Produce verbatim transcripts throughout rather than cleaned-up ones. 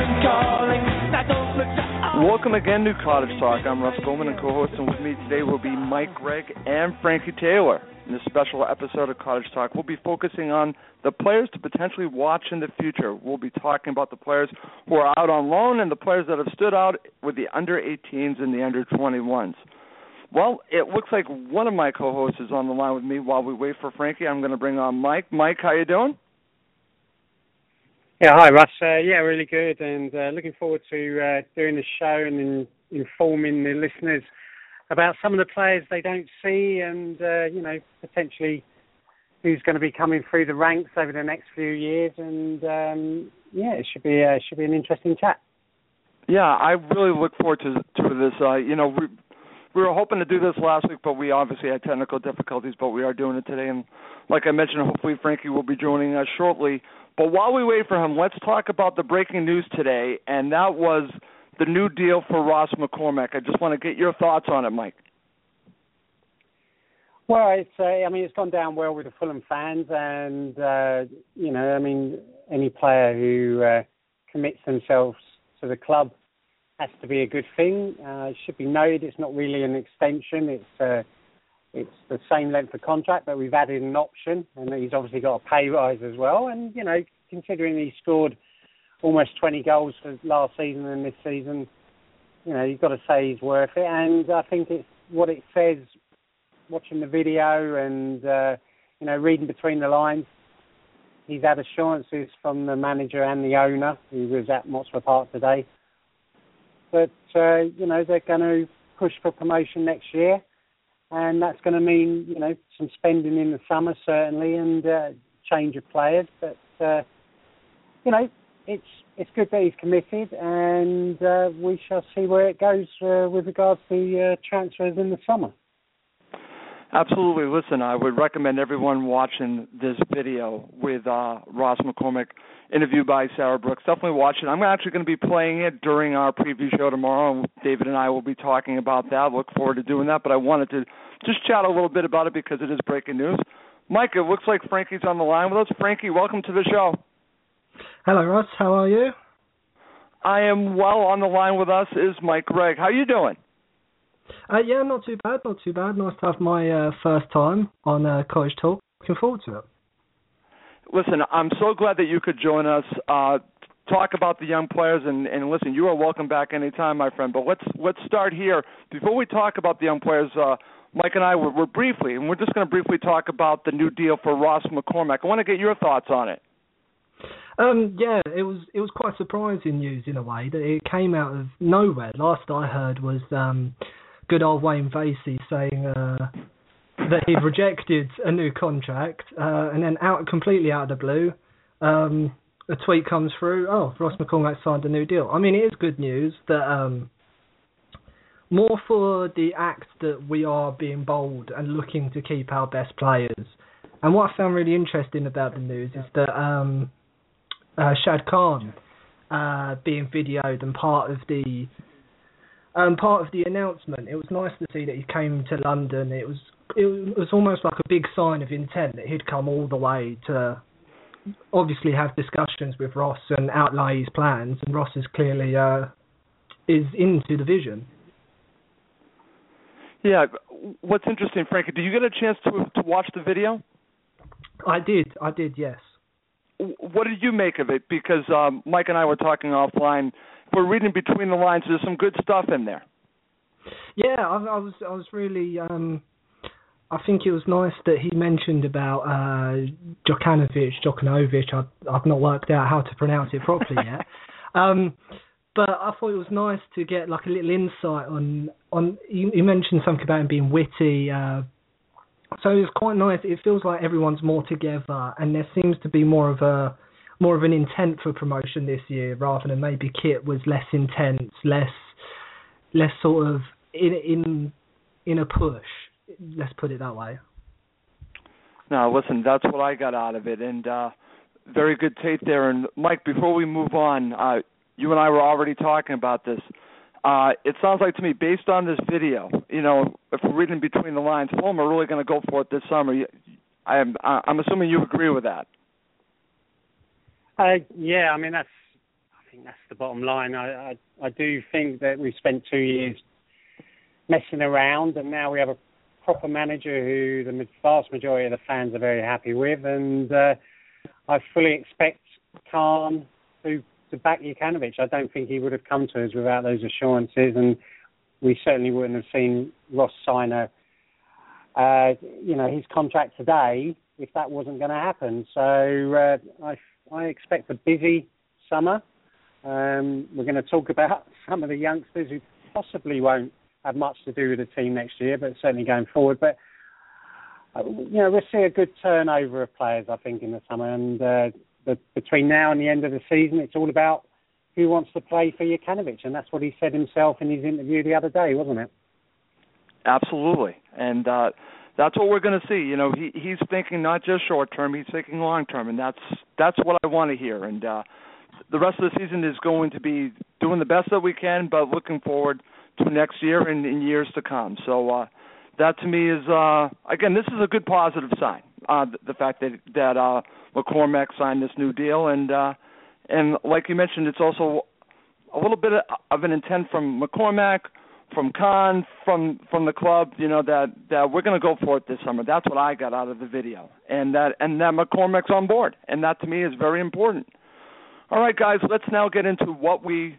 Welcome again to Cottage Talk. I'm Russ Bowman, and co-hosting with me today will be Mike Gregg and Frankie Taylor. In this special episode of Cottage Talk, we'll be focusing on the players to potentially watch in the future. We'll be talking about the players who are out on loan and the players that have stood out with the under eighteens and the under twenty-ones. Well, it looks like one of my co-hosts is on the line with me. While we wait for Frankie, I'm going to bring on Mike. Mike, how you doing? Yeah, hi, Russ. Uh, yeah, really good, and uh, looking forward to uh, doing the show and in, informing the listeners about some of the players they don't see and, uh, you know, potentially who's going to be coming through the ranks over the next few years. And, um, yeah, it should be, uh, should be an interesting chat. Yeah, I really look forward to, to this. Uh, you know, we, we were hoping to do this last week, but we obviously had technical difficulties, but we are doing it today. And like I mentioned, hopefully Frankie will be joining us shortly. But while we wait for him, let's talk about the breaking news today, and that was the new deal for Ross McCormack. I just want to get your thoughts on it, Mike. Well, it's uh, I mean, it's gone down well with the Fulham fans, and, uh, you know, I mean, any player who uh, commits themselves to the club has to be a good thing. Uh, it should be noted it's not really an extension. It's uh, it's the same length of contract, but we've added an option, and he's obviously got a pay rise as well. And, you know, considering he scored almost twenty goals for last season and this season, you know, you've got to say he's worth it. And I think it's what it says, watching the video and, uh, you know, reading between the lines. He's had assurances from the manager and the owner, who was at Motspur Park today, that, uh, you know, they're going to push for promotion next year. And that's going to mean, you know, some spending in the summer, certainly, and uh, change of players. But, uh, you know, it's it's good that he's committed, and uh, we shall see where it goes uh, with regards to uh, transfers in the summer. Absolutely. Listen, I would recommend everyone watching this video with uh, Ross McCormack, interviewed by Sarah Brooks. Definitely watch it. I'm actually going to be playing it during our preview show tomorrow. David and I will be talking about that. Look forward to doing that. But I wanted to just chat a little bit about it because it is breaking news. Mike, it looks like Frankie's on the line with us. Frankie, welcome to the show. Hello, Ross. How are you? I am well. On the line with us is Mike Gregg. How you doing? Uh, yeah, not too bad, not too bad. Nice to have my uh, first time on uh, Cottage Talk. Looking forward to it. Listen, I'm so glad that you could join us, uh, talk about the young players, and, and listen, you are welcome back anytime, my friend. But let's let's start here. Before we talk about the young players, uh, Mike and I were, were briefly, and we're just going to briefly talk about the new deal for Ross McCormack. I want to get your thoughts on it. Um, yeah, it was it was quite surprising news in a way that it came out of nowhere. Last I heard was um, good old Wayne Vasey saying uh, that he'd rejected a new contract, uh, and then out completely out of the blue, um, a tweet comes through. Oh, Ross McCormack signed a new deal. I mean, it is good news that um, more for the act that we are being bold and looking to keep our best players. And what I found really interesting about the news is that um, uh, Shad Khan uh, being videoed and part of the um, part of the announcement. It was nice to see that he came to London. It was it was almost like a big sign of intent that he'd come all the way to obviously have discussions with Ross and outlay his plans. And Ross is clearly uh, is into the vision. Yeah, what's interesting, Frankie, did you get a chance to to watch the video? I did, I did, yes. What did you make of it? Because um, Mike and I were talking offline. We're reading between the lines. There's some good stuff in there. Yeah, I, I was, I was really. Um, I think it was nice that he mentioned about uh, Djokanovic, Djokanovic. I, I've not worked out how to pronounce it properly yet. um, but I thought it was nice to get like a little insight on on. You, you mentioned something about him being witty. Uh, So it's quite nice. It feels like everyone's more together, and there seems to be more of a more of an intent for promotion this year, rather than maybe Kit was less intense, less less sort of in in in a push. Let's put it that way. Now, listen, that's what I got out of it, and uh, very good tape there. And Mike, before we move on, uh, you and I were already talking about this. Uh, it sounds like to me, based on this video, you know, if we're reading between the lines, Fulham are really going to go for it this summer. I'm, I'm assuming you agree with that. Uh, yeah, I mean, that's, I think that's the bottom line. I, I, I do think that we've spent two years messing around, and now we have a proper manager who the vast majority of the fans are very happy with, and uh, I fully expect Khan to, to back Jukanovic. I don't think he would have come to us without those assurances, and we certainly wouldn't have seen Ross sign a, uh, you know, his contract today if that wasn't going to happen. So uh, I, I expect a busy summer. Um, we're going to talk about some of the youngsters who possibly won't have much to do with the team next year, but certainly going forward. But, uh, you know, we'll see a good turnover of players, I think, in the summer. And uh, the, between now and the end of the season, it's all about who wants to play for Jukanovic. And that's what he said himself in his interview the other day, wasn't it? Absolutely. And uh, that's what we're going to see. You know, he, he's thinking not just short term, he's thinking long term. And that's that's what I want to hear. And uh, the rest of the season is going to be doing the best that we can, but looking forward to next year and in years to come. So uh, that to me is, uh, again, this is a good positive sign, uh, the, the fact that, that uh, McCormack signed this new deal. And, uh, and like you mentioned, it's also a little bit of an intent from McCormack, from Khan, from from the club, you know, that, that we're going to go for it this summer. That's what I got out of the video. And that, and that McCormack's on board. And that to me is very important. All right, guys, let's now get into what we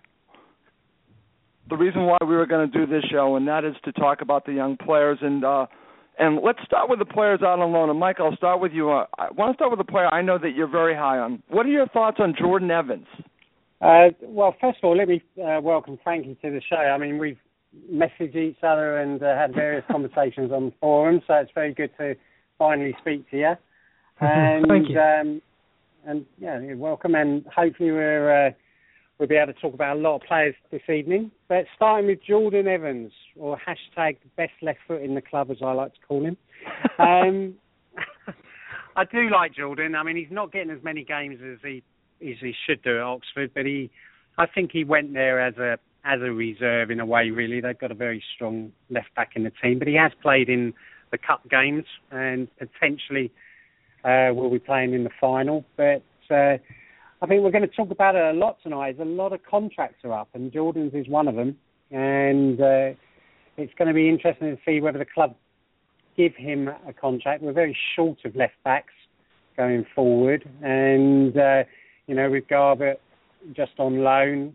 the reason why we were going to do this show, and that is to talk about the young players. And uh, and let's start with the players out on loan. And, Mike, I'll start with you. Uh, I want to start with a player I know that you're very high on. What are your thoughts on Jordan Evans? Uh, well, first of all, let me uh, welcome Frankie to the show. I mean, we've messaged each other and uh, had various conversations on the forum, so it's very good to finally speak to you. And, Thank you. Um, and, yeah, you're welcome. And hopefully we're... Uh, We'll be able to talk about a lot of players this evening. But starting with Jordan Evans, or hashtag best left foot in the club, as I like to call him. Um, I do like Jordan. I mean, he's not getting as many games as he as he should do at Oxford, but he, I think he went there as a as a reserve in a way. Really, they've got a very strong left back in the team, but he has played in the cup games and potentially uh, will be playing in the final. But uh, I think we're going to talk about it a lot tonight. There's a lot of contracts are up, and Jordan's is one of them. And uh, it's going to be interesting to see whether the club give him a contract. We're very short of left backs going forward. And, uh, you know, with Garbutt just on loan,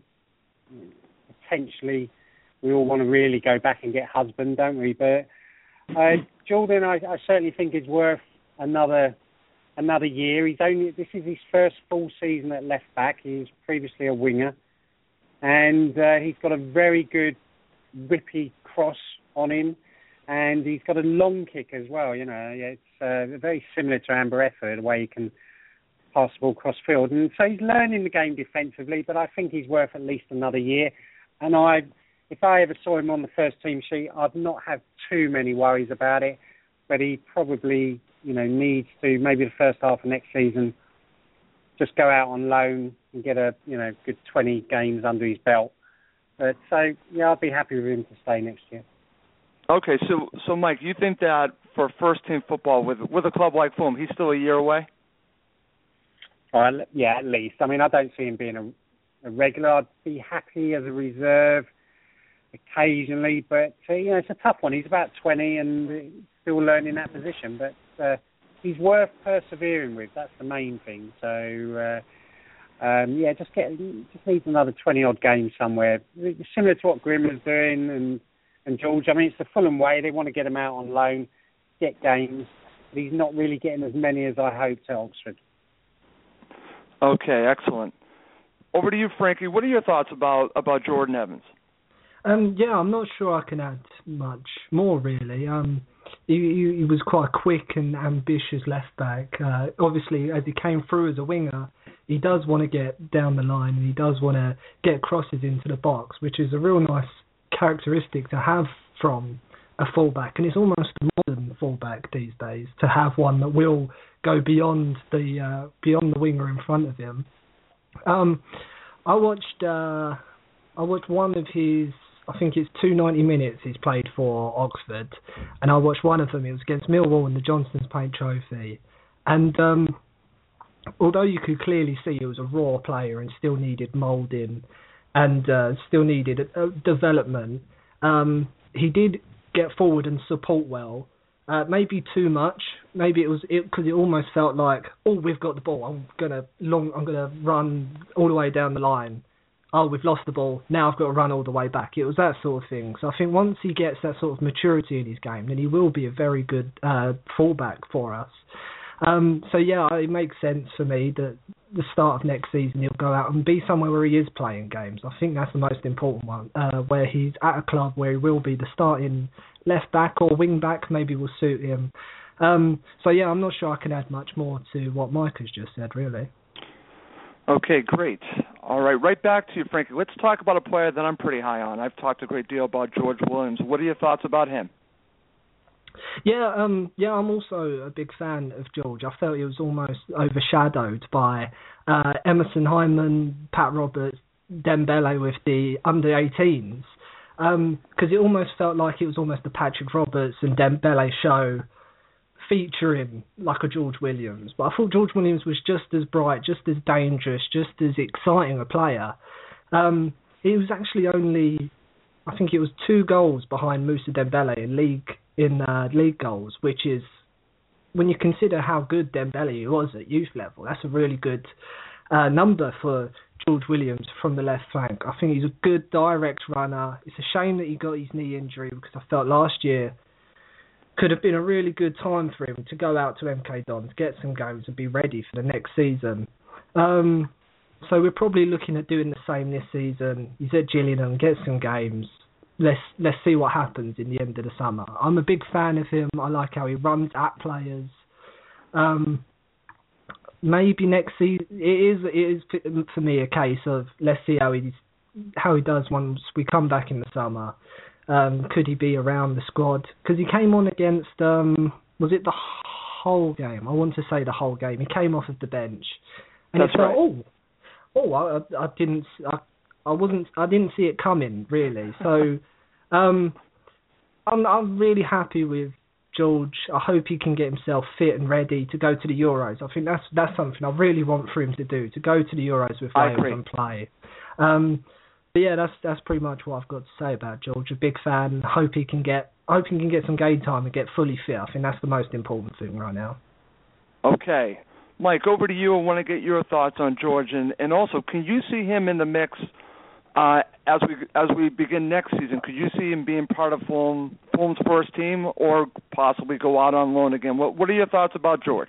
potentially we all want to really go back and get Husband, don't we? But uh, Jordan, I, I certainly think is worth another... Another year. He's only this is his first full season at left back. He was previously a winger, and uh, he's got a very good whippy cross on him, and he's got a long kick as well. You know, it's uh, very similar to Amber Effer, the way he can pass the ball cross field, and so he's learning the game defensively. But I think he's worth at least another year. And I, if I ever saw him on the first team sheet, I'd not have too many worries about it. But he probably, you know, needs to, maybe the first half of next season, just go out on loan and get a, you know, good twenty games under his belt. But so, yeah, I'd be happy with him to stay next year. Okay, so, so Mike, you think that for first-team football with with a club like Fulham, he's still a year away? Uh, yeah, at least. I mean, I don't see him being a, a regular. I'd be happy as a reserve occasionally, but, uh, you know, it's a tough one. He's about twenty and still learning that position, but uh, he's worth persevering with. That's the main thing. So, uh, um, yeah, just get just needs another twenty odd games somewhere, similar to what Grimm is doing and and George. I mean, it's the Fulham way. They want to get him out on loan, get games, but he's not really getting as many as I hoped at Oxford. Okay, excellent. Over to you, Frankie. What are your thoughts about about Jordan Evans? Um, yeah, I'm not sure I can add much more, really. Um, he, he, he was quite a quick and ambitious left back. Uh, obviously, as he came through as a winger, he does want to get down the line and he does want to get crosses into the box, which is a real nice characteristic to have from a fullback. And it's almost a modern fullback these days to have one that will go beyond the uh, beyond the winger in front of him. Um, I watched uh, I watched one of his. I think it's two ninety minutes he's played for Oxford, and I watched one of them. It was against Millwall in the Johnstone's Paint Trophy, and um, although you could clearly see he was a raw player and still needed moulding and uh, still needed uh, development, um, he did get forward and support well. Uh, maybe too much. Maybe it was because it, it almost felt like, oh, we've got the ball. I'm gonna long. I'm gonna run all the way down the line. Oh, we've lost the ball. Now I've got to run all the way back. It was that sort of thing. So I think once he gets that sort of maturity in his game, then he will be a very good uh, fullback for us. Um, so yeah, it makes sense for me that the start of next season he'll go out and be somewhere where he is playing games. I think that's the most important one, uh, where he's at a club where he will be the starting left back or wing back, maybe will suit him. Um, so yeah, I'm not sure I can add much more to what Mike has just said, really. Okay, great. All right, right back to you, Frankie. Let's talk about a player that I'm pretty high on. I've talked a great deal about George Williams. What are your thoughts about him? Yeah, um, yeah, I'm also a big fan of George. I felt he was almost overshadowed by uh, Emerson Hyndman, Pat Roberts, Dembele with the under eighteens, because um, it almost felt like it was almost the Patrick Roberts and Dembele show featuring like a George Williams. But I thought George Williams was just as bright, just as dangerous, just as exciting a player. Um, he was actually only, I think it was two goals behind Moussa Dembele in league in uh, league goals, which is, when you consider how good Dembele was at youth level, that's a really good uh, number for George Williams from the left flank. I think he's a good direct runner. It's a shame that he got his knee injury, because I felt last year could have been a really good time for him to go out to M K Dons, get some games and be ready for the next season. Um, so we're probably looking at doing the same this season. He's at Gillingham, get some games. Let's let's see what happens in the end of the summer. I'm a big fan of him. I like how he runs at players. Um, maybe next season it is it is for me a case of let's see how he how he does once we come back in the summer. Um, could he be around the squad? Because he came on against um, was it the whole game? I want to say the whole game. He came off of the bench, and That's it's like, right. oh, oh, I, I didn't. I, I wasn't. I didn't see it coming, really. So, um, I'm. I'm really happy with George. I hope he can get himself fit and ready to go to the Euros. I think that's that's something I really want for him to do. To go to the Euros with Wales and play. Um, but yeah, that's that's pretty much what I've got to say about George. A big fan. Hope he can get. Hope he can get some game time and get fully fit. I think that's the most important thing right now. Okay, Mike, over to you. I want to get your thoughts on George, and, and also, can you see him in the mix? Uh, as we as we begin next season, could you see him being part of Fulham, Fulham's first team, or possibly go out on loan again? What What are your thoughts about George?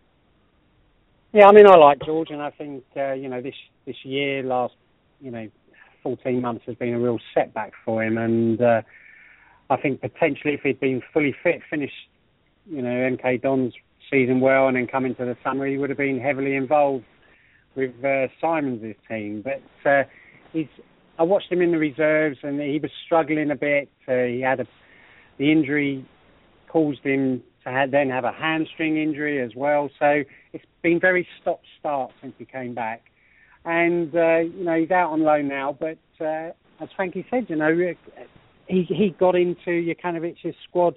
Yeah, I mean, I like George, and I think uh, you know this this year, last you know, fourteen months has been a real setback for him, and uh, I think potentially if he'd been fully fit, finished you know M K Dons season well, and then come into the summer, he would have been heavily involved with uh, Simons' team, but. Uh, He's, I watched him in the reserves, and he was struggling a bit. Uh, he had a, the injury caused him to have, then have a hamstring injury as well. So it's been very stop-start since he came back. And, uh, you know, he's out on loan now. But uh, as Frankie said, you know, he, he got into Jukanovic's squad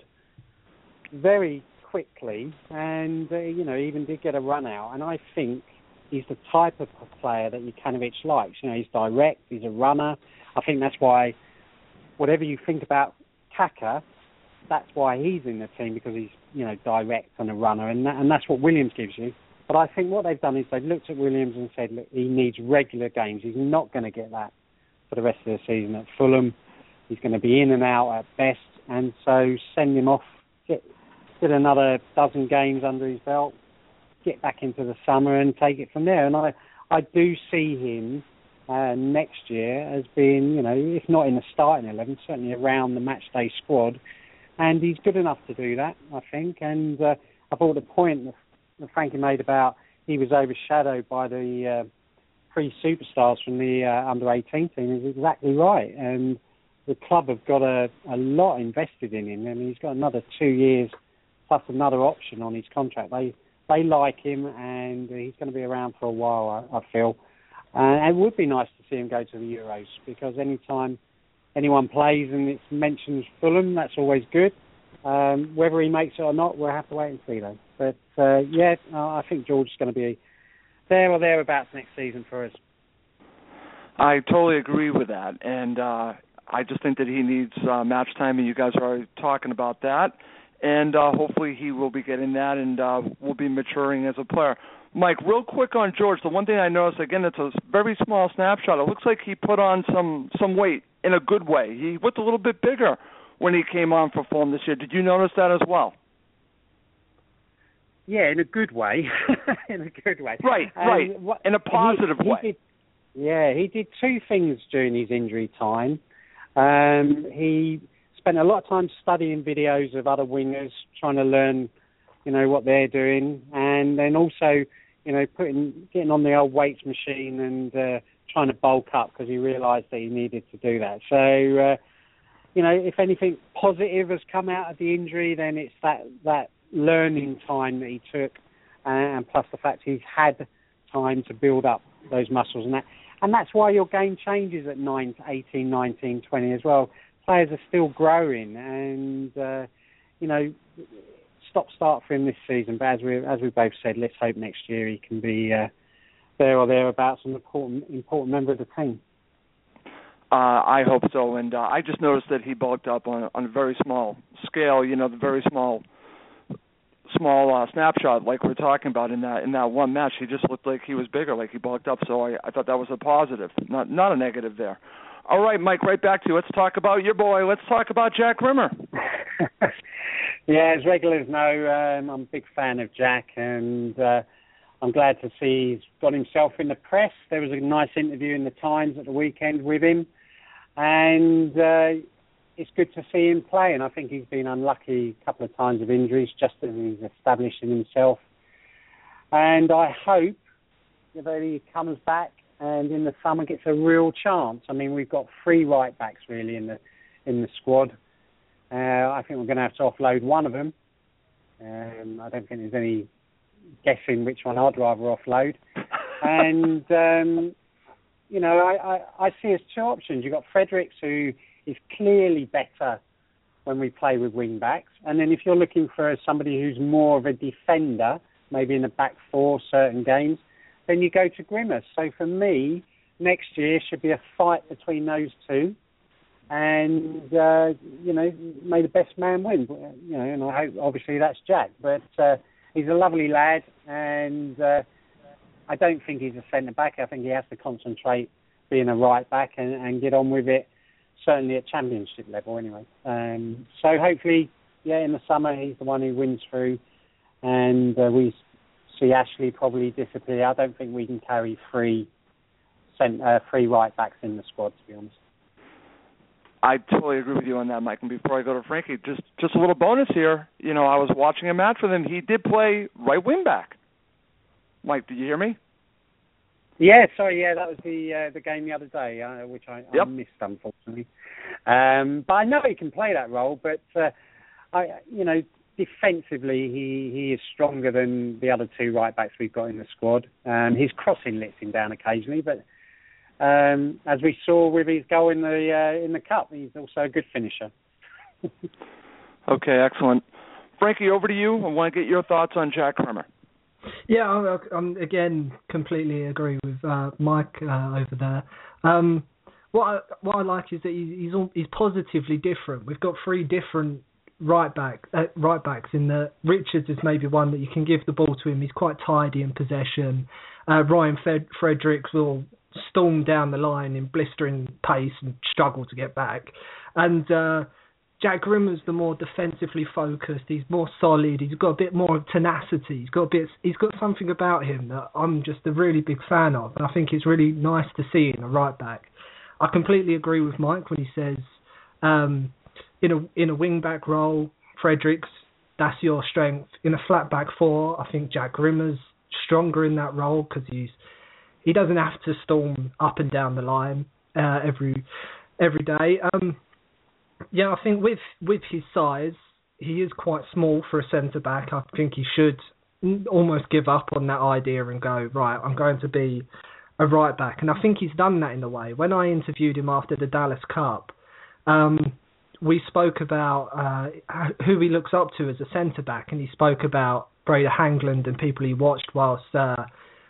very quickly and, uh, you know, even did get a run out. And I think he's the type of player that Jukanovic likes. You know, he's direct, he's a runner. I think that's why, whatever you think about Kaka, that's why he's in the team, because he's, you know, direct and a runner, and that, and that's what Williams gives you. But I think what they've done is they've looked at Williams and said, look, he needs regular games. He's not going to get that for the rest of the season at Fulham. He's going to be in and out at best, and so send him off, get, get another dozen games under his belt, get back into the summer and take it from there. And I, I do see him uh, next year as being, you know, if not in the starting eleven, certainly around the match day squad. And he's good enough to do that, I think. And uh, I thought the point that Frankie made about he was overshadowed by the uh, three superstars from the uh, under eighteen team is exactly right. And the club have got a, a lot invested in him. I mean, he's got another two years plus another option on his contract. They They like him, and he's going to be around for a while, I, I feel. Uh, and it would be nice to see him go to the Euros, because any time anyone plays and it's mentioned Fulham, that's always good. Um, whether he makes it or not, we'll have to wait and see, though. But, uh, yeah, I think George is going to be there or thereabouts next season for us. I totally agree with that, and uh, I just think that he needs uh, match time, and you guys are already talking about that, and uh, hopefully he will be getting that, and uh, will be maturing as a player. Mike, real quick on George, the one thing I noticed, again, it's a very small snapshot. It looks like he put on some, some weight in a good way. He looked a little bit bigger when he came on for Fulham this year. Did you notice that as well? Yeah, in a good way. in a good way. Right, um, right. What, in a positive he, he way. Did, yeah, he did two things during his injury time. Um, he spent a lot of time studying videos of other wingers, trying to learn, you know, what they're doing, and then also, you know, putting getting on the old weights machine and uh, trying to bulk up because he realised that he needed to do that. So, uh, you know, if anything positive has come out of the injury, then it's that that learning time that he took, uh, and plus the fact he's had time to build up those muscles, and that, and that's why your game changes at nine, eighteen, nineteen, twenty as well. Players are still growing, and uh, you know. Stop start for him this season, but as we as we both said, let's hope next year he can be uh, there or thereabouts, an important important member of the team. Uh, I hope so, and uh, I just noticed that he bulked up on on a very small scale. You know, the very small small uh, snapshot, like we're talking about in that in that one match. He just looked like he was bigger, like he bulked up. So I, I thought that was a positive, not not a negative there. All right, Mike, right back to you. Let's talk about your boy. Let's talk about Jack Rimmer. Yeah, as regulars know, um, I'm a big fan of Jack, and uh, I'm glad to see he's got himself in the press. There was a nice interview in the Times at the weekend with him, and uh, it's good to see him play, and I think he's been unlucky a couple of times of injuries, just as he's establishing himself. And I hope that he comes back and in the summer gets a real chance. I mean, we've got three right backs really in the in the squad. Uh, I think we're going to have to offload one of them. Um, I don't think there's any guessing which one I'd rather offload. And, um, you know, I, I, I see as two options. You've got Fredericks, who is clearly better when we play with wing-backs. And then if you're looking for somebody who's more of a defender, maybe in the back four certain games, then you go to Grimmers. So for me, next year should be a fight between those two. And, uh, you know, may the best man win. You know, and I hope, obviously, that's Jack. But uh, he's a lovely lad, and uh, I don't think he's a centre-back. I think he has to concentrate being a right-back and, and get on with it, certainly at championship level anyway. Um, so hopefully, yeah, in the summer, he's the one who wins through, and uh, we see Ashley probably disappear. I don't think we can carry three, cent- uh, three right-backs in the squad, to be honest. I totally agree with you on that, Mike. And before I go to Frankie, just just a little bonus here. You know, I was watching a match with him. He did play right wing back. Mike, did you hear me? Yeah, sorry. Yeah, that was the uh, the game the other day, uh, which I, yep. I missed, unfortunately. Um, but I know he can play that role. But uh, I, you know, defensively, he, he is stronger than the other two right backs we've got in the squad. Um, his crossing lets him down occasionally, but. Um, as we saw with his goal in the uh, in the cup, he's also a good finisher. Okay, excellent. Frankie, over to you. I want to get your thoughts on Jack Rimmer. Yeah, I, I again completely agree with uh, Mike uh, over there. Um, what I, what I like is that he's he's, he's positively different. We've got three different right back uh, right backs. In the Richards is maybe one that you can give the ball to him. He's quite tidy in possession. Uh, Ryan Fred- Fredericks will storm down the line in blistering pace and struggle to get back. And uh, Jack Rimmer's the more defensively focused. He's more solid. He's got a bit more tenacity. He's got a bit. He's got something about him that I'm just a really big fan of. And I think it's really nice to see in a right back. I completely agree with Mike when he says um, in a in a wing back role, Fredericks, that's your strength. In a flat back four, I think Jack Rimmer's stronger in that role because he's He doesn't have to storm up and down the line uh, every every day. Um, yeah, I think with with his size, he is quite small for a centre back. I think he should almost give up on that idea and go, right, I'm going to be a right back. And I think he's done that in a way. When I interviewed him after the Dallas Cup, um, we spoke about uh, who he looks up to as a centre back, and he spoke about Breda Hangland and people he watched whilst. Uh,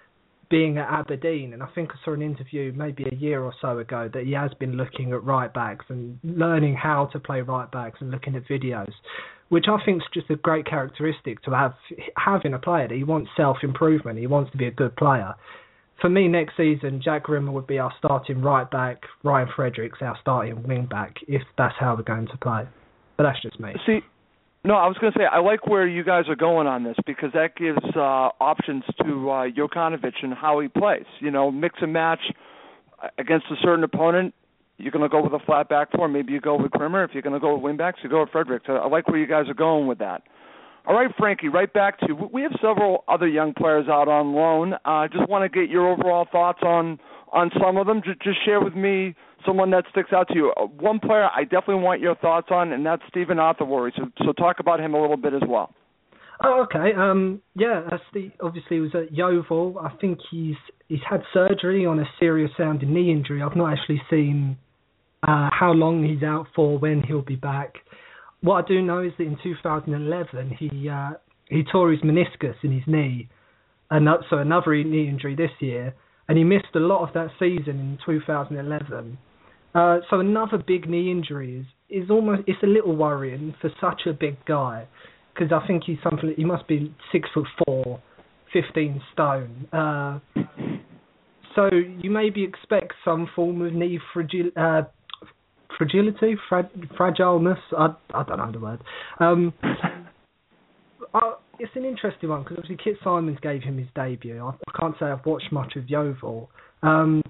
being at Aberdeen, and I think I saw an interview maybe a year or so ago that he has been looking at right backs and learning how to play right backs and looking at videos, which I think is just a great characteristic to have having a player that he wants self-improvement, he wants to be a good player. For me, next season, Jack Grimmer would be our starting right back, Ryan Fredericks our starting wing back, if that's how we're going to play. But that's just me. See, no, I was going to say, I like where you guys are going on this because that gives uh, options to uh, Jokanovic and how he plays. You know, mix and match against a certain opponent. You're going to go with a flat back four. Maybe you go with Grimmer. If you're going to go with wing backs, you go with Fredericks. I, I like where you guys are going with that. All right, Frankie, right back to you. We have several other young players out on loan. I uh, just want to get your overall thoughts on, on some of them. Just, just share with me someone that sticks out to you. Uh, one player I definitely want your thoughts on, and that's Stephen Atherworry. So, so talk about him a little bit as well. Oh, okay. Um, yeah, that's the, obviously he was at Yeovil. I think he's he's had surgery on a serious-sounding knee injury. I've not actually seen uh, how long he's out for, when he'll be back. What I do know is that in two thousand eleven, he uh, he tore his meniscus in his knee, and so another knee injury this year, and he missed a lot of that season in two thousand eleven. Uh, so another big knee injury is, is almost it's a little worrying for such a big guy, because I think he's something he must be six foot four, fifteen stone. Uh, so you maybe expect some form of knee fragility. Uh, Fragility, fra- fragileness, I, I don't know the word. Um, I, it's an interesting one because obviously Kit Symons gave him his debut. I, I can't say I've watched much of Yeovil. Um,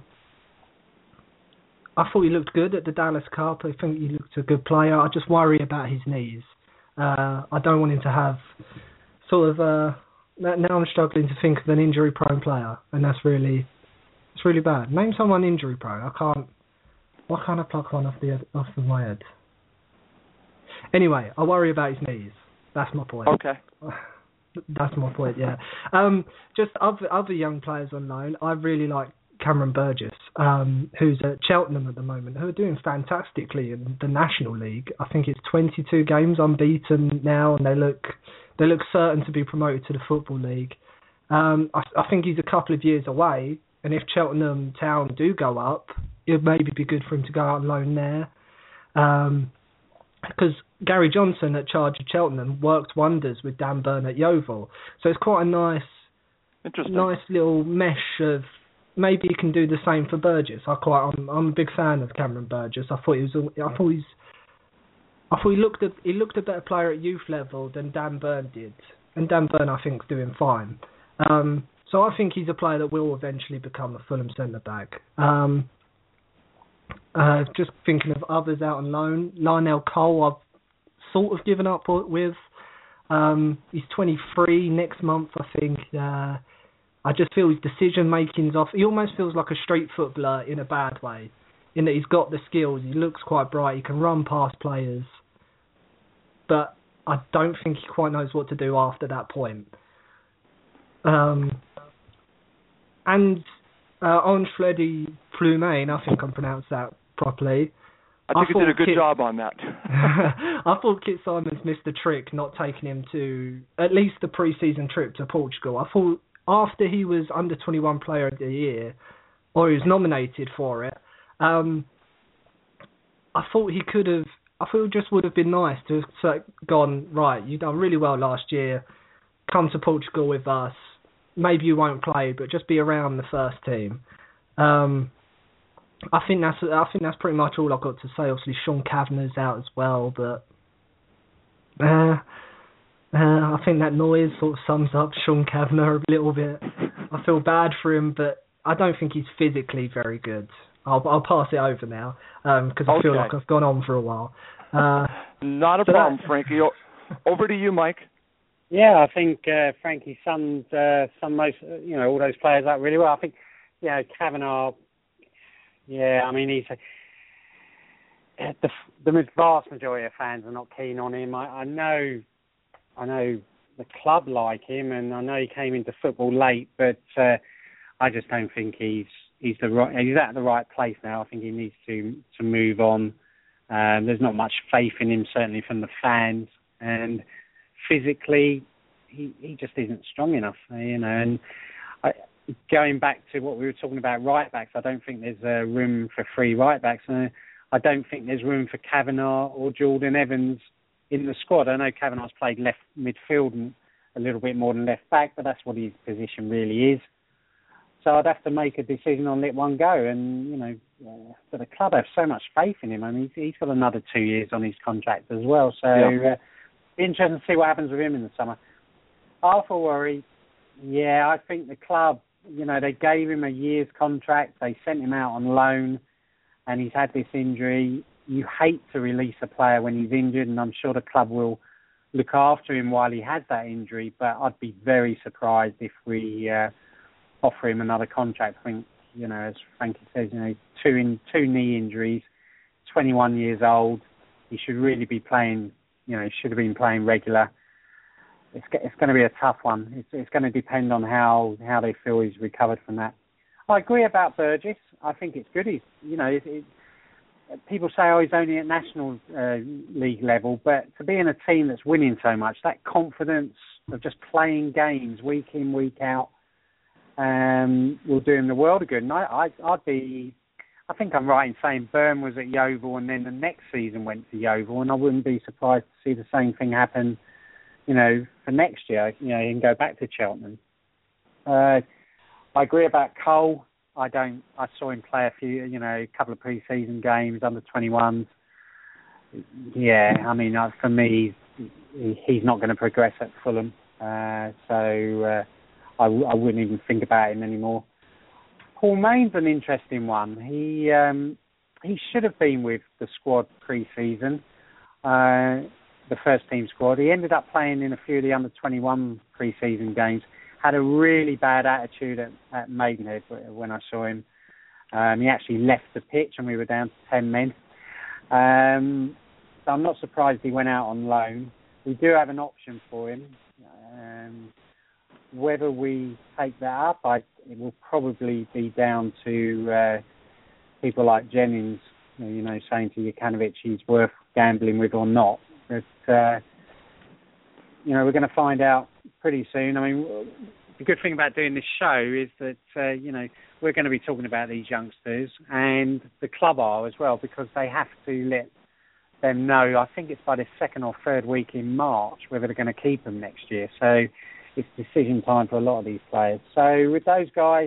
I thought he looked good at the Dallas Cup. I think he looked a good player. I just worry about his knees. Uh, I don't want him to have sort of. Uh, now I'm struggling to think of an injury-prone player, and that's really, it's really bad. Name someone injury-prone. I can't. What kind of pluck one off the off of my head? Anyway, I worry about his knees. That's my point. Okay. That's my point. Yeah. Um, just other other young players on loan. I really like Cameron Burgess, um, who's at Cheltenham at the moment, who are doing fantastically in the National League. I think it's twenty-two games unbeaten now, and they look they look certain to be promoted to the Football League. Um, I, I think he's a couple of years away, and if Cheltenham Town do go up, it would maybe be good for him to go out on loan there. Um, because Gary Johnson at charge of Cheltenham worked wonders with Dan Burn at Yeovil. So it's quite a nice nice little mesh of maybe he can do the same for Burgess. I quite I'm, I'm a big fan of Cameron Burgess. I thought he was I thought he's I thought he looked a, he looked a better player at youth level than Dan Burn did. And Dan Burn I think is doing fine. Um, so I think he's a player that will eventually become a Fulham centre back. Um, Uh, just thinking of others out on loan. Lionel Cole, I've sort of given up with. Um, he's twenty-three next month, I think. Uh, I just feel his decision making's off. He almost feels like a street footballer in a bad way, in that he's got the skills. He looks quite bright. He can run past players, but I don't think he quite knows what to do after that point. Um, and uh, Ange-Freddy Plumain, I think I pronounced that properly. I think I you did a good Kit, job on that. I thought Kit Symons missed the trick not taking him to at least the pre-season trip to Portugal. I thought after he was under twenty-one Player of the Year, or he was nominated for it, um, I thought he could have, I thought it just would have been nice to have gone, right, you've done really well last year, come to Portugal with us, maybe you won't play, but just be around the first team. Um, I think that's I think that's pretty much all I've got to say. Obviously, Sean Kavanagh's out as well, but uh, uh, I think that noise sort of sums up Sean Kavanagh a little bit. I feel bad for him, but I don't think he's physically very good. I'll I'll pass it over now because um, I feel okay. like I've gone on for a while. Uh, Not a so problem, that... Frankie. Over to you, Mike. Yeah, I think uh, Frankie summed uh, some most you know all those players up really well. I think you know Kavanagh. Yeah, I mean, he's a, the the vast majority of fans are not keen on him. I, I know, I know the club like him, and I know he came into football late, but uh, I just don't think he's he's the right he's at the right place now. I think he needs to to move on. Um, there's not much faith in him, certainly from the fans, and physically, he he just isn't strong enough, you know. And I, going back to what we were talking about right backs, I don't think there's uh, room for three right backs. And I don't think there's room for Kavanagh or Jordan Evans in the squad. I know Kavanagh's played left midfield and a little bit more than left back, but that's what his position really is. So I'd have to make a decision on let one go. And, you know, uh, but the club have so much faith in him. I mean, he's, he's got another two years on his contract as well. So yeah. uh, be interesting to see what happens with him in the summer. Arthur Worry, yeah, I think the club, you know, they gave him a year's contract. They sent him out on loan, and he's had this injury. You hate to release a player when he's injured, and I'm sure the club will look after him while he has that injury. But I'd be very surprised if we uh, offer him another contract. I think, you know, as Frankie says, you know, two in two knee injuries, twenty-one years old. He should really be playing. You know, he should have been playing regular. It's it's going to be a tough one. It's it's going to depend on how, how they feel he's recovered from that. I agree about Burgess. I think it's good. He's, you know, it, it, people say, oh, he's only at National uh, League level, but to be in a team that's winning so much, that confidence of just playing games week in, week out, um, will do him the world of good. And I, I, I'd be, I think I'm right in saying Byrne was at Yeovil and then the next season went to Yeovil, and I wouldn't be surprised to see the same thing happen, you know, for next year. You know, he can go back to Cheltenham. Uh, I agree about Cole. I don't. I saw him play a few, you know, a couple of pre-season games, under twenty-ones. Yeah, I mean, uh, for me, he's, he's not going to progress at Fulham. Uh, so uh, I, w- I wouldn't even think about him anymore. Paul Main's an interesting one. He um, he should have been with the squad pre-season, uh, the first team squad. He ended up playing in a few of the under twenty-one pre-season games. Had a really bad attitude at, at Maidenhead when I saw him. Um, he actually left the pitch and we were down to ten men. Um, so I'm not surprised he went out on loan. We do have an option for him. Um, whether we take that up, I, it will probably be down to uh, people like Jennings, you know, saying to Jokanovic he's worth gambling with or not. But, uh, you know, we're going to find out pretty soon. I mean, the good thing about doing this show is that, uh, you know, we're going to be talking about these youngsters, and the club are as well, because they have to let them know, I think it's by the second or third week in March, whether they're going to keep them next year. So it's decision time for a lot of these players. So with those guys,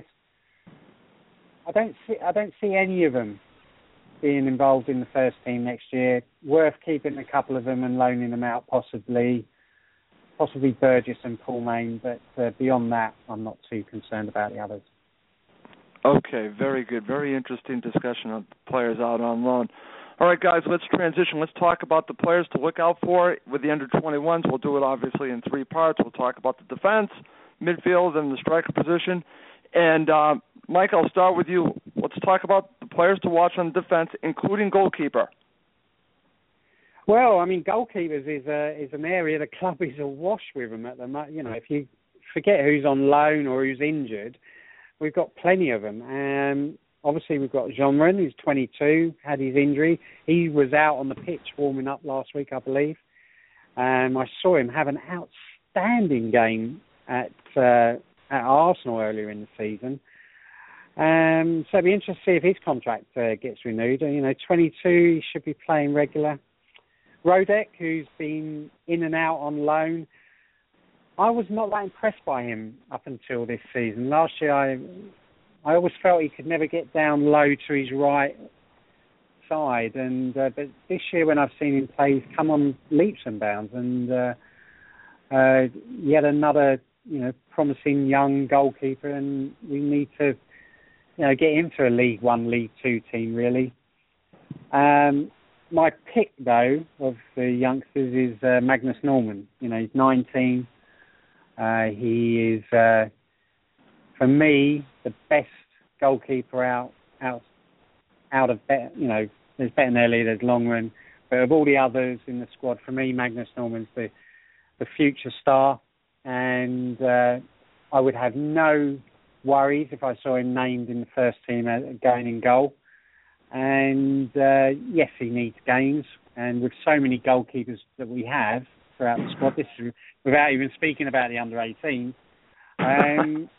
I don't see, I don't see any of them being involved in the first team next year. Worth keeping a couple of them and loaning them out, possibly. Possibly Burgess and Paul Main, but uh, beyond that, I'm not too concerned about the others. Okay, very good. Very interesting discussion of players out on loan. All right, guys, let's transition. Let's talk about the players to look out for with the under twenty-ones. We'll do it, obviously, in three parts. We'll talk about the defense, midfield, and the striker position. And, uh, Mike, I'll start with you. Let's talk about the players to watch on defense, including goalkeeper. Well, I mean, goalkeepers is a, is an area the club is awash with them at the moment. You know, if you forget who's on loan or who's injured, we've got plenty of them. Um, obviously, we've got Jeanmarin, who's twenty-two, had his injury. He was out on the pitch warming up last week, I believe. Um, I saw him have an outstanding game at uh, at Arsenal earlier in the season. Um, so it'll be interesting to see if his contract uh, gets renewed. You know, twenty-two, he should be playing regular. Rodek, who's been in and out on loan, I was not that impressed by him up until this season. Last year, I I always felt he could never get down low to his right side, and uh, but this year when I've seen him play, he's come on leaps and bounds, and uh, uh, yet another you know promising young goalkeeper, and we need to you know get him to a League One, League Two team really. Um, My pick, though, of the youngsters is uh, Magnus Norman. You know, he's nineteen. Uh, he is, uh, for me, the best goalkeeper out, out, out of, Bet- you know, there's Bettinelli, there's Longren, but of all the others in the squad, for me, Magnus Norman's the, the future star, and uh, I would have no worries if I saw him named in the first team going in goal. And, uh, yes, he needs games. And with so many goalkeepers that we have throughout the squad, this is without even speaking about the under eighteen, um,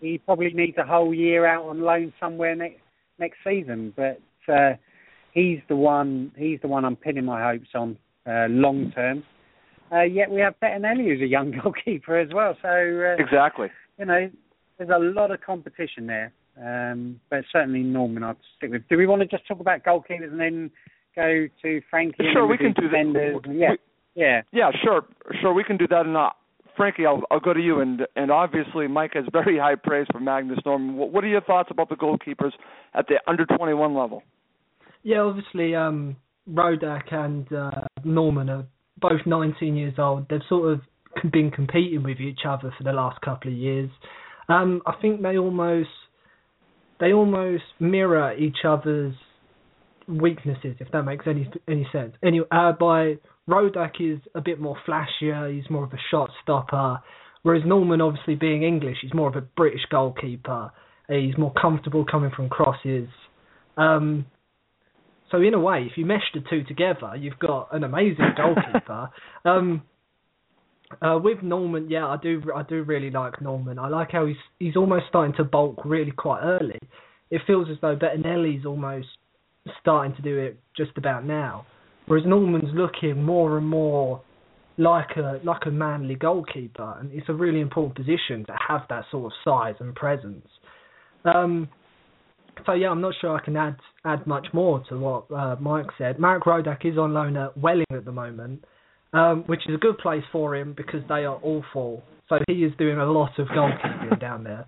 he probably needs a whole year out on loan somewhere next next season. But uh, he's the one. He's the one I'm pinning my hopes on uh, long term. Uh, yet we have Bettinelli, who's a young goalkeeper as well. So uh, exactly, you know, there's a lot of competition there. Um, but certainly Norman, I'd stick with. Do we want to just talk about goalkeepers and then go to Frankie? Sure, and we can do that. Yeah, we, yeah, yeah, sure, sure, we can do that. And uh, Frankie, I'll, I'll go to you. And and obviously, Mike has very high praise for Magnus Norman. What, what are your thoughts about the goalkeepers at the under twenty-one level? Yeah, obviously, um, Rodak and uh, Norman are both nineteen years old. They've sort of been competing with each other for the last couple of years. Um, I think they almost they almost mirror each other's weaknesses, if that makes any any sense. Anyway, uh, by Rodak is a bit more flashier. He's more of a shot stopper, whereas Norman, obviously being English, he's more of a British goalkeeper. He's more comfortable coming from crosses. Um, so in a way, if you mesh the two together, you've got an amazing goalkeeper. um, uh, with Norman, yeah, I do I do really like Norman. I like how he's he's almost starting to bulk really quite early. It feels as though Bettinelli's almost starting to do it just about now, whereas Norman's looking more and more like a like a manly goalkeeper, and it's a really important position to have that sort of size and presence. Um, so yeah, I'm not sure I can add add much more to what uh, Mike said. Marek Rodak is on loan at Welling at the moment, um, which is a good place for him because they are awful. So he is doing a lot of goalkeeping down there.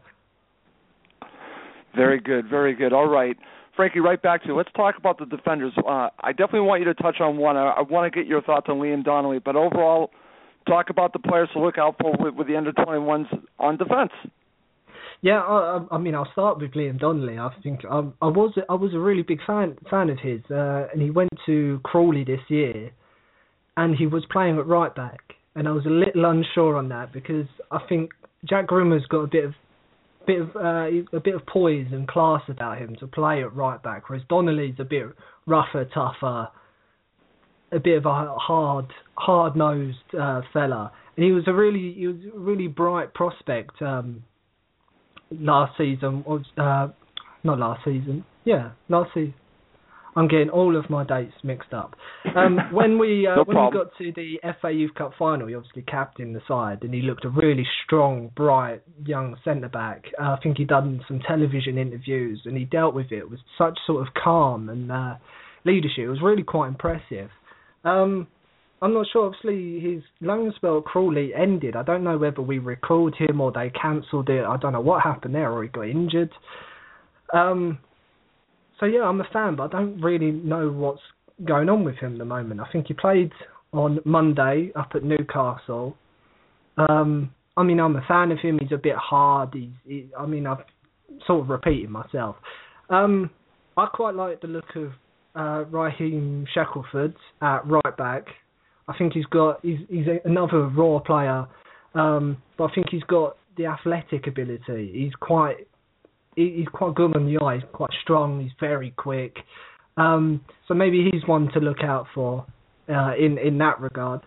Very good, very good. All right. Frankie, right back to you. Let's talk about the defenders. Uh, I definitely want you to touch on one. I, I want to get your thoughts on Liam Donnelly, but overall, talk about the players to look out for with, with the under twenty-ones on defense. Yeah, I, I mean, I'll start with Liam Donnelly. I think um, I was I was a really big fan fan of his, uh, and he went to Crawley this year, and he was playing at right back, and I was a little unsure on that because I think Jack Grimmer's got a bit of bit of uh, a bit of poise and class about him to play at right back, whereas Donnelly's a bit rougher, tougher, a bit of a hard hard nosed uh, fella, and he was a really he was a really bright prospect um, last season. Uh, not last season, yeah, last season. I'm getting all of my dates mixed up. Um, when we uh, no when we got to the F A Youth Cup final, he obviously captained the side, and he looked a really strong, bright, young centre back. Uh, I think he'd done some television interviews, and he dealt with it with such sort of calm and uh, leadership. It was really quite impressive. Um, I'm not sure. Obviously, his loan spell at Crawley ended. I don't know whether we recalled him or they cancelled it. I don't know what happened there, or he got injured. Um. So, yeah, I'm a fan, but I don't really know what's going on with him at the moment. I think he played on Monday up at Newcastle. Um, I mean, I'm a fan of him. He's a bit hard. He's, he, I mean, I've sort of repeated myself. Um, I quite like the look of uh, Raheem Shackelford at right back. I think he's got he's, he's another raw player, um, but I think he's got the athletic ability. He's quite... He's quite good on the eye. He's quite strong. He's very quick. Um, so maybe he's one to look out for uh, in in that regard.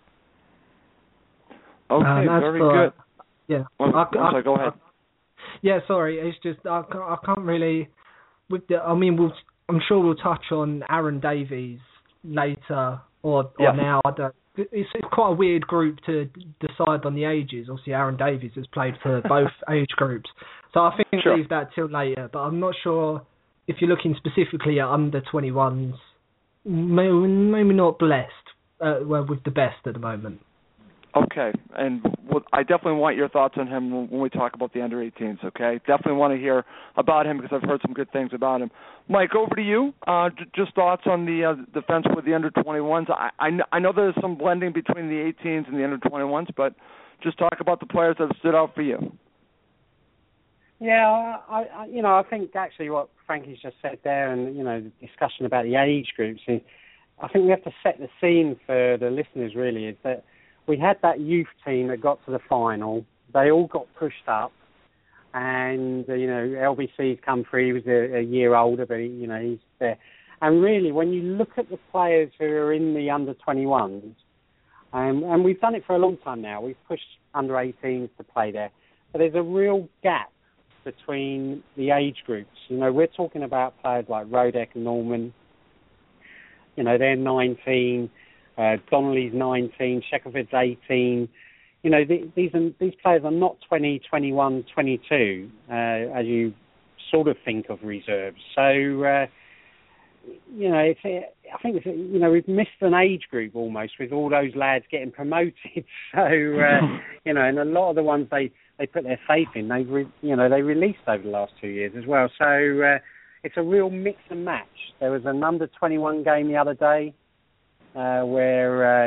Okay, um, very for, good. Yeah. One, I, one I, second, go ahead. I, yeah, sorry. It's just I can't, I can't really. With the, I mean, we'll, I'm sure we'll touch on Aaron Davies later or, or yes. now. I don't. It's, it's quite a weird group to decide on the ages. Obviously, Aaron Davies has played for both age groups. So I think sure. leave that till later. But I'm not sure if you're looking specifically at under twenty-ones, maybe, maybe not blessed uh, well, with the best at the moment. Okay, and I definitely want your thoughts on him when we talk about the under eighteens, okay? Definitely want to hear about him because I've heard some good things about him. Mike, over to you. Uh, j- just thoughts on the uh, defense with the under twenty-ones. I, I, kn- I know there's some blending between the eighteens and the under twenty-ones, but just talk about the players that have stood out for you. Yeah, I, I, you know, I think actually what Frankie's just said there, and you know, the discussion about the age groups, is, I think we have to set the scene for the listeners. Really, is that we had that youth team that got to the final. They all got pushed up, and uh, you know, L B C's come through. He was a, a year older, but he, you know, he's there. And really, when you look at the players who are in the under twenty-ones, um, and we've done it for a long time now. We've pushed under eighteens to play there, but there's a real gap between the age groups. You know, we're talking about players like Rodek and Norman. You know, they're nineteen. Uh, Donnelly's nineteen. Shekelford's eighteen. You know, the, these are, these players are not twenty, twenty-one, twenty-two, uh, as you sort of think of reserves. So, uh, you know, it's, I think it's, you know, we've missed an age group almost with all those lads getting promoted. So, uh, you know, and a lot of the ones they, they put their faith in, they re, you know, they released over the last two years as well. So uh, it's a real mix and match. There was an under twenty-one game the other day uh, where, uh,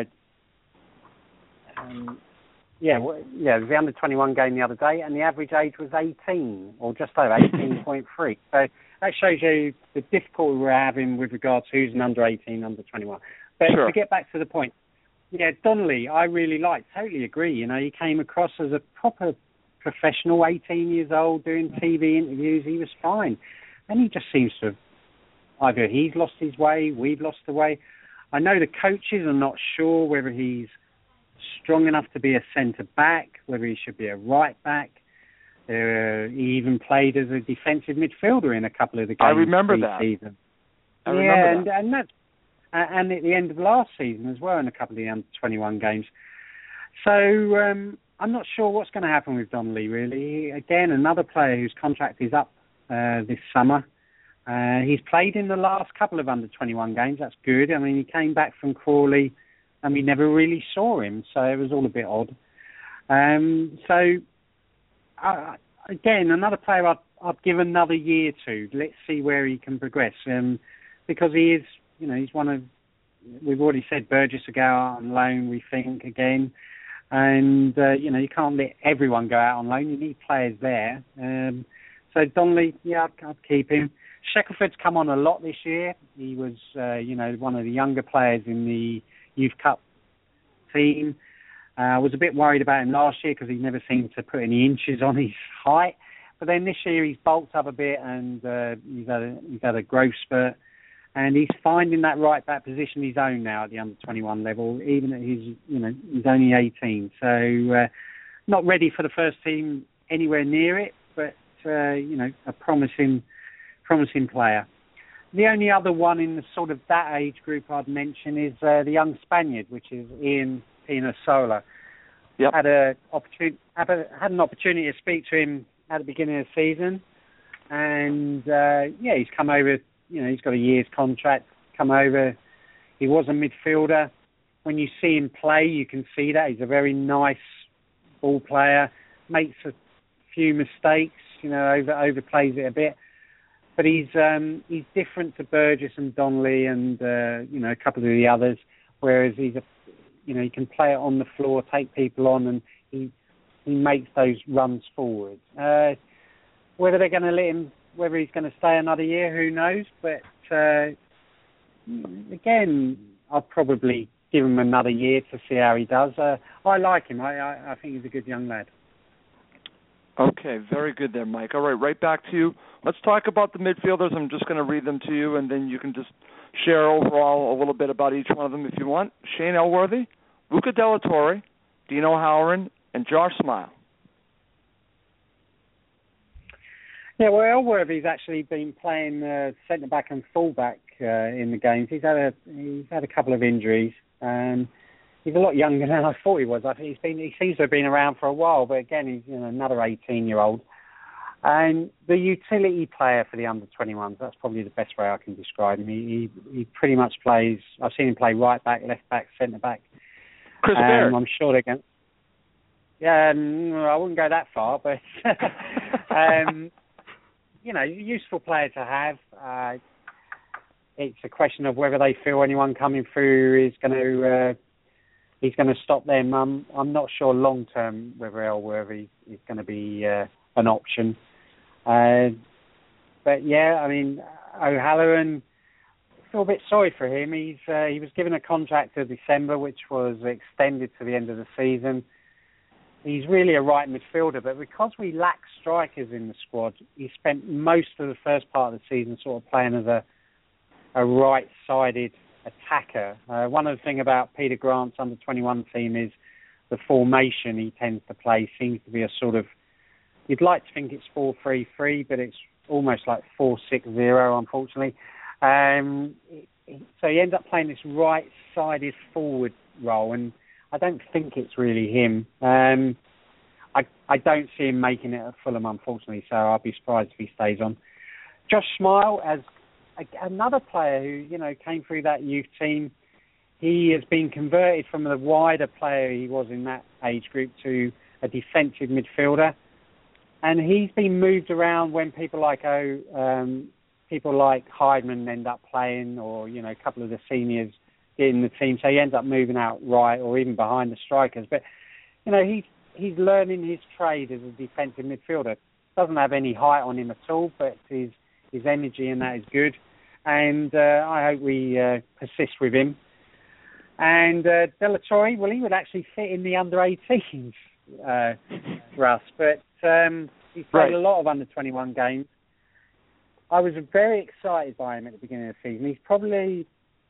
um, yeah, yeah, it was the under twenty-one game the other day, and the average age was eighteen, or just over eighteen point three. So that shows you the difficulty we're having with regards to who's an under eighteen, under twenty-one. But sure. To get back to the point, yeah, Donnelly, I really liked. Totally agree. You know, he came across as a proper professional, eighteen years old, doing T V interviews. He was fine. And he just seems to have, either he's lost his way, we've lost the way. I know the coaches are not sure whether he's strong enough to be a centre-back, whether he should be a right-back. Uh, he even played as a defensive midfielder in a couple of the games. I remember that. Season. I yeah, remember and, that. And, that's, and at the end of last season as well in a couple of the under twenty-one games. So um, I'm not sure what's going to happen with Donnelly, really. Again, another player whose contract is up uh, this summer. Uh, he's played in the last couple of under twenty-one games. That's good. I mean, he came back from Crawley and we never really saw him, so it was all a bit odd. Um, so, uh, again, another player I'd, I'd give another year to. Let's see where he can progress. Um, because he is, you know, he's one of, we've already said Burgess will go out on loan, we think, again. And, uh, you know, you can't let everyone go out on loan. You need players there. Um, so Donnelly, yeah, I'd, I'd keep him. Shackelford's come on a lot this year. He was, uh, you know, one of the younger players in the Youth Cup team. Uh, I was a bit worried about him last year because he never seemed to put any inches on his height. But then this year he's bulked up a bit and uh, he's had a, he's had a growth spurt. And he's finding that right back position his own now at the under twenty-one level, even at his, you know, he's only eighteen. So uh, not ready for the first team anywhere near it, but, uh, you know, a promising, promising player. The only other one in the sort of that age group I'd mention is uh, the young Spaniard, which is Ian Pinasola. Yep. Had a opportunity, had, a, had an opportunity to speak to him at the beginning of the season, and uh, yeah, he's come over. You know, he's got a year's contract. Come over. He was a midfielder. When you see him play, you can see that he's a very nice ball player. Makes a few mistakes. You know, over overplays it a bit. But he's um, he's different to Burgess and Donnelly and uh, you know, a couple of the others. Whereas he's a, you know, he can play it on the floor, take people on, and he he makes those runs forward. Uh, whether they're going to let him, whether he's going to stay another year, who knows? But uh, again, I'd probably give him another year to see how he does. Uh, I like him. I, I I think he's a good young lad. Okay, very good there, Mike. All right, right back to you. Let's talk about the midfielders. I'm just going to read them to you, and then you can just share overall a little bit about each one of them if you want. Shane Elworthy, Luca Della Torre, Dino Halloran, and Josh Smile. Yeah, well, Elworthy's actually been playing uh, centre-back and full-back uh, in the games. He's had a he's had a couple of injuries. Um, he's a lot younger than I thought he was. I think he's been he seems to have been around for a while, but again, he's, you know, another eighteen-year-old. And the utility player for the under twenty-ones, that's probably the best way I can describe him. He he, he pretty much plays, I've seen him play right back, left back, centre back. Chris um, Baird. I'm sure they're going. Yeah, no, I wouldn't go that far, but um, you know, useful player to have. Uh, it's a question of whether they feel anyone coming through is going to uh, he's going to stop them. Um, I'm not sure long term whether Elworthy is going to be uh, an option. Uh, but yeah, I mean, O'Halloran, I feel a bit sorry for him. He's uh, he was given a contract to December, which was extended to the end of the season. He's really a right midfielder, but because we lack strikers in the squad, he spent most of the first part of the season sort of playing as a a right-sided attacker. Uh, one of the things about Peter Grant's under twenty-one team is the formation he tends to play seems to be a sort of you'd like to think it's four three three, but it's almost like four six zero, unfortunately. Um, so he ends up playing this right-sided forward role, and I don't think it's really him. Um, I I don't see him making it at Fulham, unfortunately, so I'll be surprised if he stays on. Josh Smile, as a, another player who, you know, came through that youth team, he has been converted from the wider player he was in that age group to a defensive midfielder. And he's been moved around when people like oh, um, people like Heidman end up playing, or, you know, a couple of the seniors get in the team. So he ends up moving out right or even behind the strikers. But, you know, he's, he's learning his trade as a defensive midfielder. Doesn't have any height on him at all, but his, his energy in that is good. And uh, I hope we uh, persist with him. And uh, De La Torre, well, he would actually fit in the under eighteens, uh, Russ. But um, he's played right. a lot of under twenty-one games. I was very excited by him at the beginning of the season. He's probably...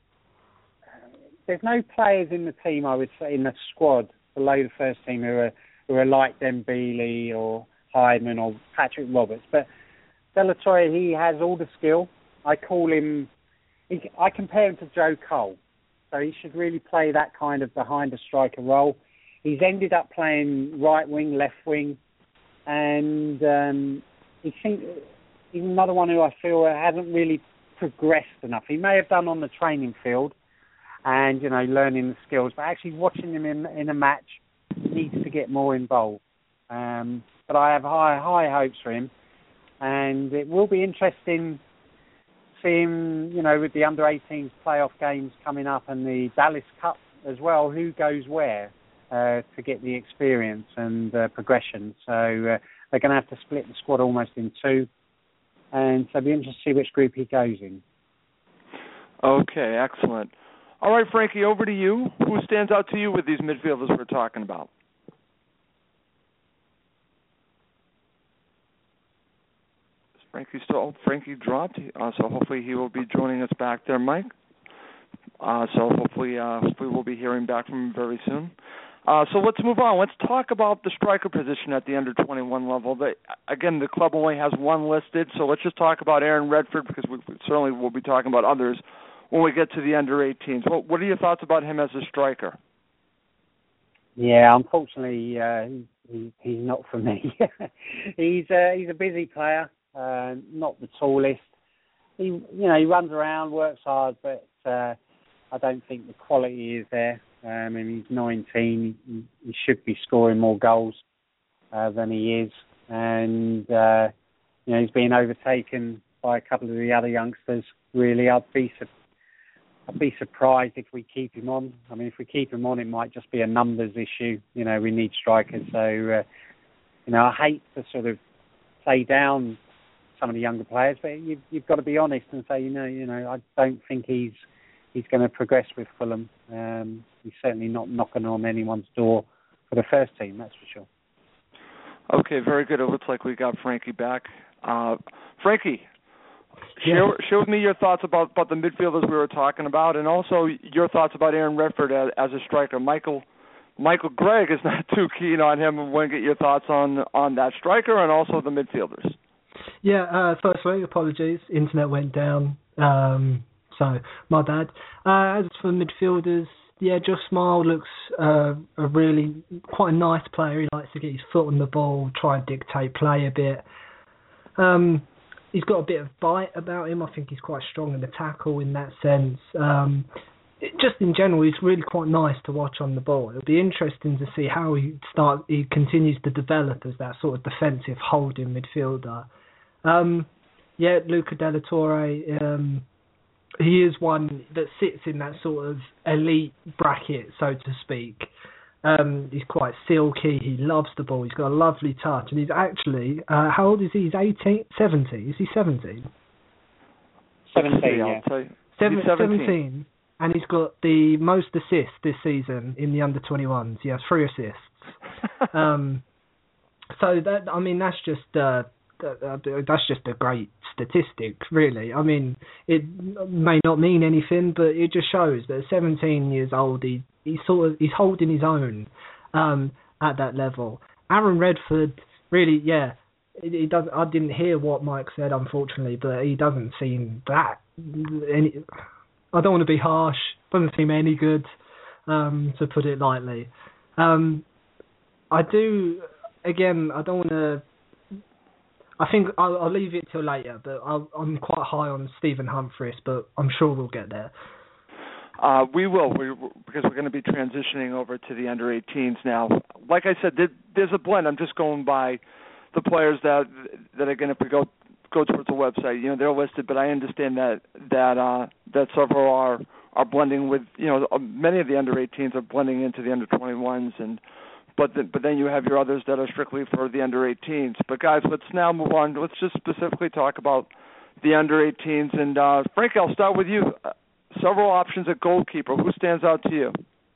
Uh, there's no players in the team, I would say, in the squad below the first team who are, who are like Dembele or Heidman or Patrick Roberts. But De La Torre, he has all the skill. I call him... He, I compare him to Joe Cole. So he should really play that kind of behind a striker role. He's ended up playing right wing, left wing, and um, he think he's another one who I feel hasn't really progressed enough. He may have done on the training field, and you know, learning the skills, but actually watching him in in a match, he needs to get more involved. Um, but I have high high hopes for him, and it will be interesting. Him, you know, with the under eighteens playoff games coming up and the Dallas Cup as well, who goes where uh, to get the experience and uh, progression. So uh, they're going to have to split the squad almost in two, and so it'll be interesting to see which group he goes in. Okay, excellent. All right, Frankie, over to you. Who stands out to you with these midfielders we're talking about? Frankie still, Frankie dropped, uh, so hopefully he will be joining us back there, Mike. Uh, so hopefully, uh, hopefully we'll be hearing back from him very soon. Uh, so let's move on. Let's talk about the striker position at the under twenty-one level. The, again, the club only has one listed, so let's just talk about Aaron Redford, because we certainly will be talking about others when we get to the under eighteens. What, what are your thoughts about him as a striker? Yeah, unfortunately, uh, he, he's not for me. he's uh, he's a busy player. Uh, not the tallest. He, you know, he runs around, works hard, but uh, I don't think the quality is there. Um, and he's nineteen. He, he should be scoring more goals uh, than he is. And uh, you know, he's been overtaken by a couple of the other youngsters. Really, I'd be su- I'd be surprised if we keep him on. I mean, if we keep him on, it might just be a numbers issue. You know, we need strikers. So uh, you know, I hate to sort of play down some of the younger players, but you've, you've got to be honest and say, you know, you know, I don't think he's he's going to progress with Fulham. Um, he's certainly not knocking on anyone's door for the first team, that's for sure. Okay, very good. It looks like we got Frankie back. Uh, Frankie, yeah. share, share with me your thoughts about, about the midfielders we were talking about, and also your thoughts about Aaron Redford as, as a striker. Michael Michael Gregg is not too keen on him. I want to get your thoughts on on that striker and also the midfielders. Yeah, uh, firstly, apologies. Internet went down, um, so my bad. Uh, as for midfielders, yeah, Josh Smile looks uh, a really quite a nice player. He likes to get his foot on the ball, try and dictate play a bit. Um, he's got a bit of bite about him. I think he's quite strong in the tackle in that sense. Um, it, just in general, he's really quite nice to watch on the ball. It'll be interesting to see how he start. He continues to develop as that sort of defensive holding midfielder. Um, yeah, Luca De La Torre, um, he is one that sits in that sort of elite bracket, so to speak. Um, he's quite silky, he loves the ball, he's got a lovely touch, and he's actually, uh, how old is he? He's eighteen, seventeen, is he seventeen? seventeen, yeah. Seven, seventeen, and he's got the most assists this season in the under twenty-ones. He has three assists. um, so, that I mean, that's just... Uh, That's just a great statistic, really. I mean, it may not mean anything, but it just shows that at seventeen years old, he he's sort of he's holding his own um, at that level. Aaron Redford, really, yeah, he, he doesn't. I didn't hear what Mike said, unfortunately, but he doesn't seem that. Any, I don't want to be harsh. Doesn't seem any good, um, to put it lightly. Um, I do. Again, I don't want to. I think I'll, I'll leave it till later, but I'll, I'm quite high on Stephen Humphries, but I'm sure we'll get there. Uh, we will, we, because we're going to be transitioning over to the under eighteens now. Like I said, there, there's a blend. I'm just going by the players that that are going to go go towards the website. You know, they're listed, but I understand that that uh, that several are are blending with. You know, many of the under eighteens are blending into the under twenty-ones, and but the, but then you have your others that are strictly for the under eighteens. But guys, let's now move on. Let's just specifically talk about the under eighteens. And uh, Frank, I'll start with you. Several options at goalkeeper. Who stands out to you?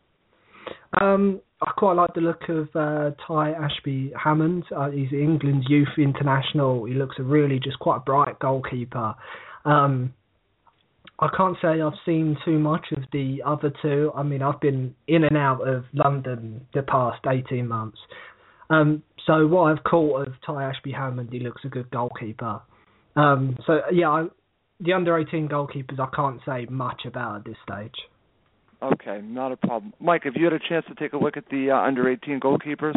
Um, I quite like the look of uh, Ty Ashby Hammond. Uh, he's England's youth international. He looks a really just quite a bright goalkeeper. Um, I can't say I've seen too much of the other two. I mean, I've been in and out of London the past eighteen months. Um, so what I've caught of Ty Ashby Hammond, he looks a good goalkeeper. Um, so, yeah, I, the under eighteen goalkeepers I can't say much about at this stage. Okay, not a problem. Mike, have you had a chance to take a look at the uh, under eighteen goalkeepers?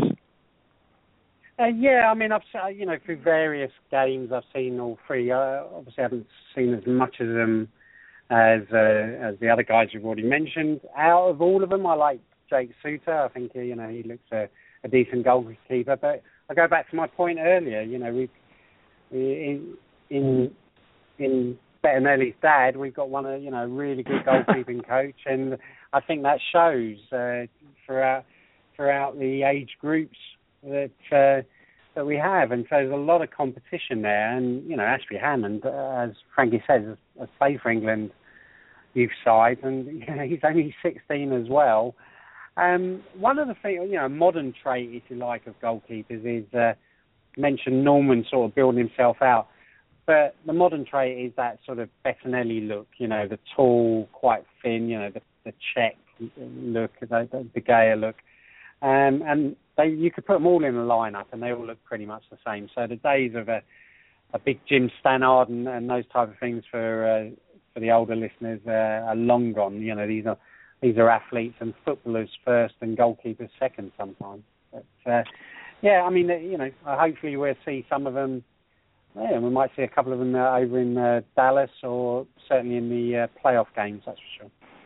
Uh, yeah, I mean, I've uh, you know through various games I've seen all three. Uh, obviously, I haven't seen as much of them as uh, as the other guys you've already mentioned. Out of all of them, I like Jake Suter. I think uh, you know he looks a, a decent goalkeeper. But I go back to my point earlier. You know, we in in in Bettinelli's dad, we've got one of you know really good goalkeeping coach, and I think that shows uh, throughout throughout the age groups that uh, that we have, and so there's a lot of competition there. And you know, Ashby Hammond, uh, as Frankie says, has, has played for England youth side, and you know, he's only sixteen as well. Um, one of the things, you know, modern trait, if you like, of goalkeepers is uh, mentioned Norman sort of building himself out. But the modern trait is that sort of Bettinelli look, you know, the tall, quite thin, you know, the, the Czech look, the, the, the Gea look. Um, and they, you could put them all in a lineup and they all look pretty much the same. So the days of a, a big Jim Stannard and, and those type of things for uh, for the older listeners uh, are long gone. You know, these are these are athletes and footballers first and goalkeepers second sometimes. But, uh, yeah, I mean, you know, hopefully we'll see some of them. Yeah, we might see a couple of them uh, over in uh, Dallas or certainly in the uh, playoff games, that's for sure.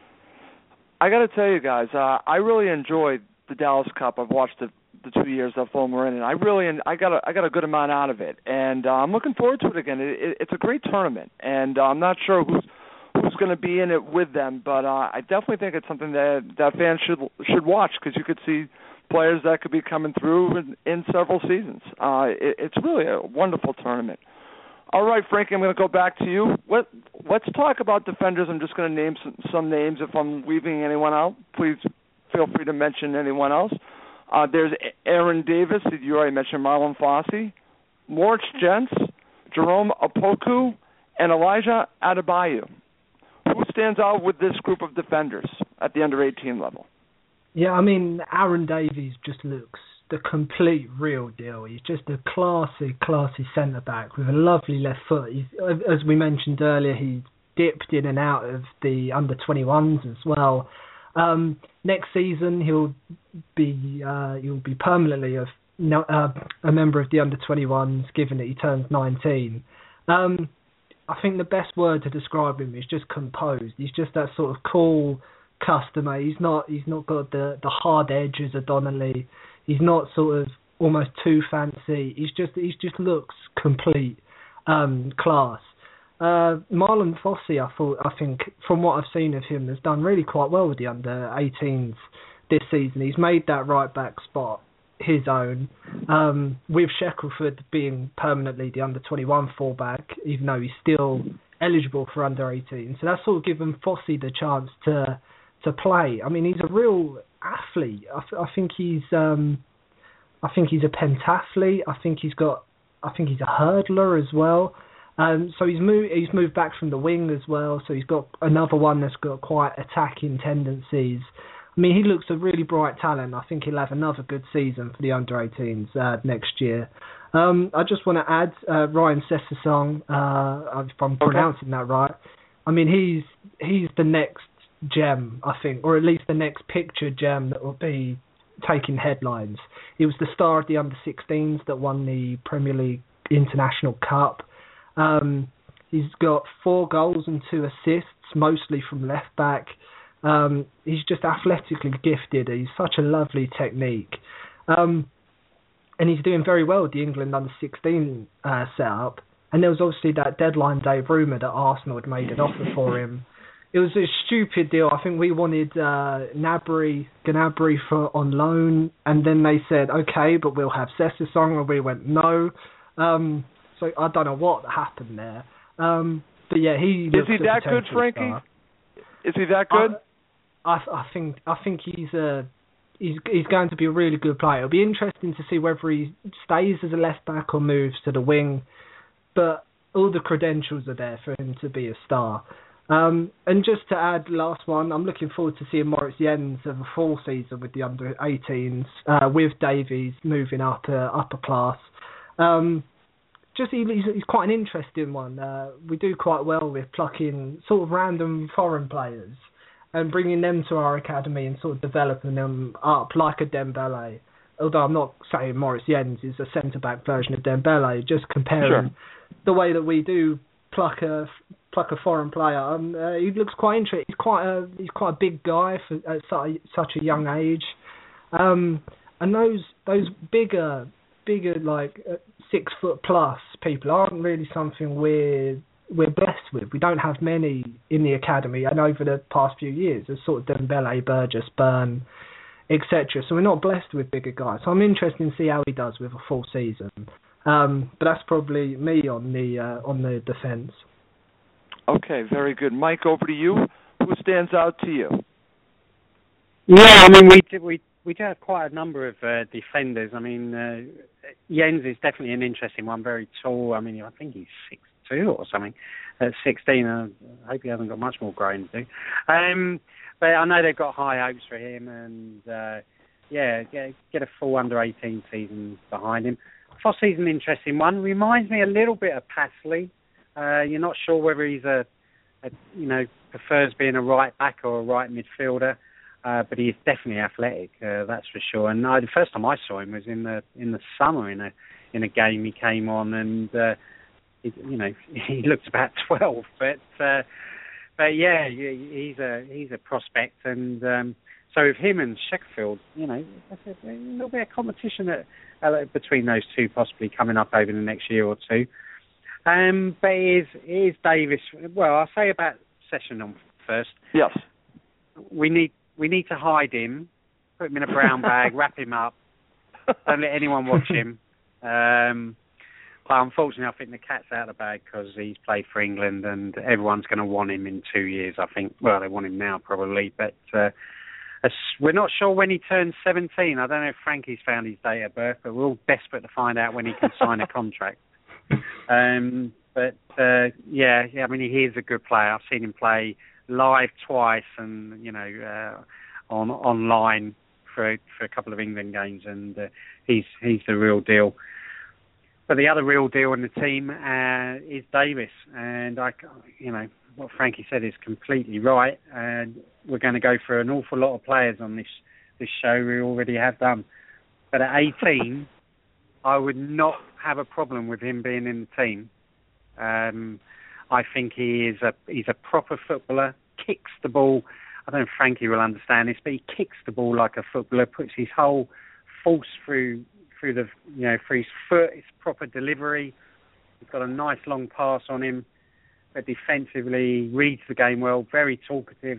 I got to tell you guys, uh, I really enjoyed the Dallas Cup. I've watched the, the two years that Fulham were in, and I really, I got a, I got a good amount out of it, and uh, I'm looking forward to it again. It, it, it's a great tournament, and uh, I'm not sure who's who's going to be in it with them, but uh, I definitely think it's something that that fans should should watch because you could see players that could be coming through in, in several seasons. Uh, it, it's really a wonderful tournament. All right, Frankie, I'm going to go back to you. Let, let's talk about defenders. I'm just going to name some, some names. If I'm leaving anyone out, please feel free to mention anyone else. Uh, there's Aaron Davis. You already mentioned Marlon Fossey. Moritz Jens, Jerome Opoku, and Elijah Adebayo. Who stands out with this group of defenders at the under eighteen level? Yeah, I mean, Aaron Davies just looks the complete real deal. He's just a classy, classy centre-back with a lovely left foot. He's, as we mentioned earlier, he dipped in and out of the under twenty-ones as well. Um, next season, he'll be uh, he'll be permanently a, uh, a member of the under twenty-ones, given that he turns nineteen. Um, I think the best word to describe him is just composed. He's just that sort of cool customer. He's not he's not got the, the hard edges of Donnelly. He's not sort of almost too fancy. He's just he just looks complete um, class. Uh, Marlon Fossey, I thought I think from what I've seen of him, has done really quite well with the under eighteens this season. He's made that right back spot his own. Um, with Shackelford being permanently the under twenty-one fullback, even though he's still eligible for under eighteen. So that's sort of given Fossey the chance to to play. I mean, he's a real athlete. I, th- I think he's um, I think he's a pentathlete. I think he's got I think he's a hurdler as well. Um, so he's moved he's moved back from the wing as well. So he's got another one that's got quite attacking tendencies. I mean, he looks a really bright talent. I think he'll have another good season for the under eighteens uh, next year. Um, I just want to add uh, Ryan Sessegnon, uh, if I'm pronouncing okay. that right. I mean, he's he's the next gem, I think, or at least the next picture gem that will be taking headlines. He was the star of the under sixteens that won the Premier League International Cup. Um, he's got four goals and two assists, mostly from left back. Um, he's just athletically gifted. He's such a lovely technique. Um, and he's doing very well with the England under sixteen uh, setup. And there was obviously that deadline day rumour that Arsenal had made an offer for him. It was a stupid deal. I think we wanted uh, Gnabry, Gnabry for on loan, and then they said, okay, but we'll have Sessegnon, and we went, no. Um, so I don't know what happened there. Um, but yeah, he is he that good, Frankie? Star. Is he that good? I, I, I think I think he's a he's he's going to be a really good player. It'll be interesting to see whether he stays as a left back or moves to the wing. But all the credentials are there for him to be a star. Um, and just to add, last one, I'm looking forward to seeing Moritz Jens have a full season with the under eighteens, uh, with Davies moving up uh, upper class. Um, just he, he's, he's quite an interesting one. Uh, we do quite well with plucking sort of random foreign players and bringing them to our academy and sort of developing them up like a Dembele. Although I'm not saying Moritz Jens is a centre-back version of Dembele, just comparing sure. the way that we do pluck a pluck a foreign player. Um, uh, he looks quite interesting. He's quite a he's quite a big guy for at such, such a young age. Um, and those those bigger bigger like uh, six foot plus people aren't really something we're we're blessed with. We don't have many in the academy, and over the past few years, there's sort of Dembele, Burgess, Byrne, et cetera. So we're not blessed with bigger guys. So I'm interested to see how he does with a full season. Um, but that's probably me on the uh, on the defence. Okay, very good. Mike, over to you. Who stands out to you? Yeah, I mean, we do, we we do have quite a number of uh, defenders. I mean, uh, Jens is definitely an interesting one. Very tall. I mean, I think he's six two or something at sixteen. Uh, I hope he hasn't got much more growing to do. Um, but I know they've got high hopes for him, and uh, yeah, get, get a full under eighteen season behind him. Fossey's an interesting one. Reminds me a little bit of Passley. Uh, you're not sure whether he's a, a, you know, prefers being a right back or a right midfielder, uh, but he's definitely athletic. Uh, that's for sure. And I, the first time I saw him was in the in the summer in a in a game he came on, and uh, he, you know he looked about twelve, but uh, but yeah, he's a he's a prospect, and um, so with him and Sheffield, you know, there's a little bit of competition at, uh, between those two possibly coming up over the next year or two. Um, but it is, it is Davis. Well, I'll say about Sessegnon first. Yes. We need we need to hide him, put him in a brown bag, wrap him up, don't let anyone watch him. Um, but unfortunately, I think the cat's out of the bag because he's played for England and everyone's going to want him in two years, I think. Well, they want him now probably, but uh, we're not sure when he turns seventeen. I don't know if Frankie's found his date of birth, but we're all desperate to find out when he can sign a contract. Um, but uh, yeah, yeah, I mean, he is a good player. I've seen him play live twice, and you know, uh, on online for for a couple of England games, and uh, he's he's the real deal. But the other real deal in the team uh, is Davis, and I, you know, what Frankie said is completely right. And we're going to go for an awful lot of players on this this show. We already have done, but at eighteen. I would not have a problem with him being in the team. Um, I think he is a he's a proper footballer, kicks the ball. I don't know if Frankie will understand this, but he kicks the ball like a footballer, puts his whole force through through the you know through his foot. It's proper delivery. He's got a nice long pass on him, but defensively reads the game well, very talkative,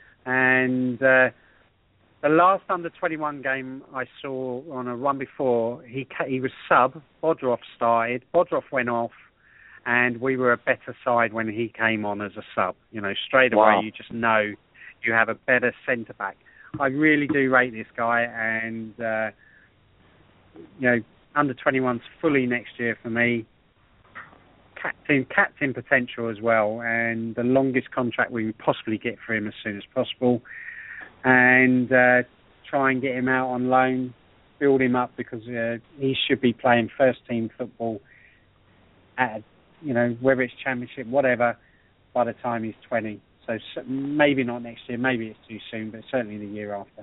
and. Uh, The last under twenty-one game I saw on a run before, he he was sub, Bodroff started, Bodroff went off, and we were a better side when he came on as a sub. You know, straight away wow. You just know you have a better centre-back. I really do rate this guy, and, uh, you know, under twenty-one's fully next year for me. Captain, captain potential as well, and the longest contract we would possibly get for him as soon as possible. And uh, try and get him out on loan build him up because uh, he should be playing first team football at, you know, whether it's championship, whatever, by the time he's twenty. So maybe not next year, maybe it's too soon, but certainly the year after.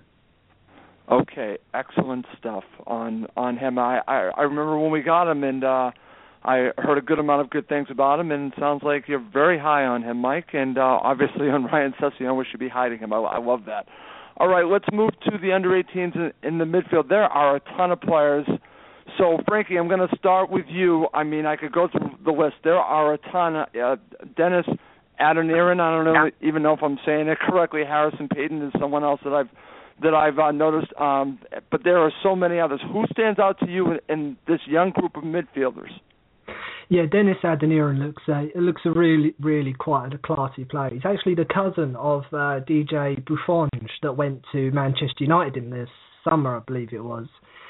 Okay, excellent stuff on on him. I, I, I remember when we got him, and uh, I heard a good amount of good things about him, and it sounds like you're very high on him, Mike, and uh, obviously on Ryan Sessegnon, we should be hiding him. I, I love that. All right, let's move to the under eighteens in, in the midfield. There are a ton of players. So, Frankie, I'm going to start with you. I mean, I could go through the list. There are a ton. Uh, Dennis Adeniran, I don't know yeah. even know if I'm saying it correctly. Harrison Payton is someone else that I've that I've uh, noticed. Um, but there are so many others. Who stands out to you in, in this young group of midfielders? Yeah, Dennis Adeniran looks a looks a really really quite a classy player. He's actually the cousin of uh, D J Buffon that went to Manchester United in this summer, I believe it was.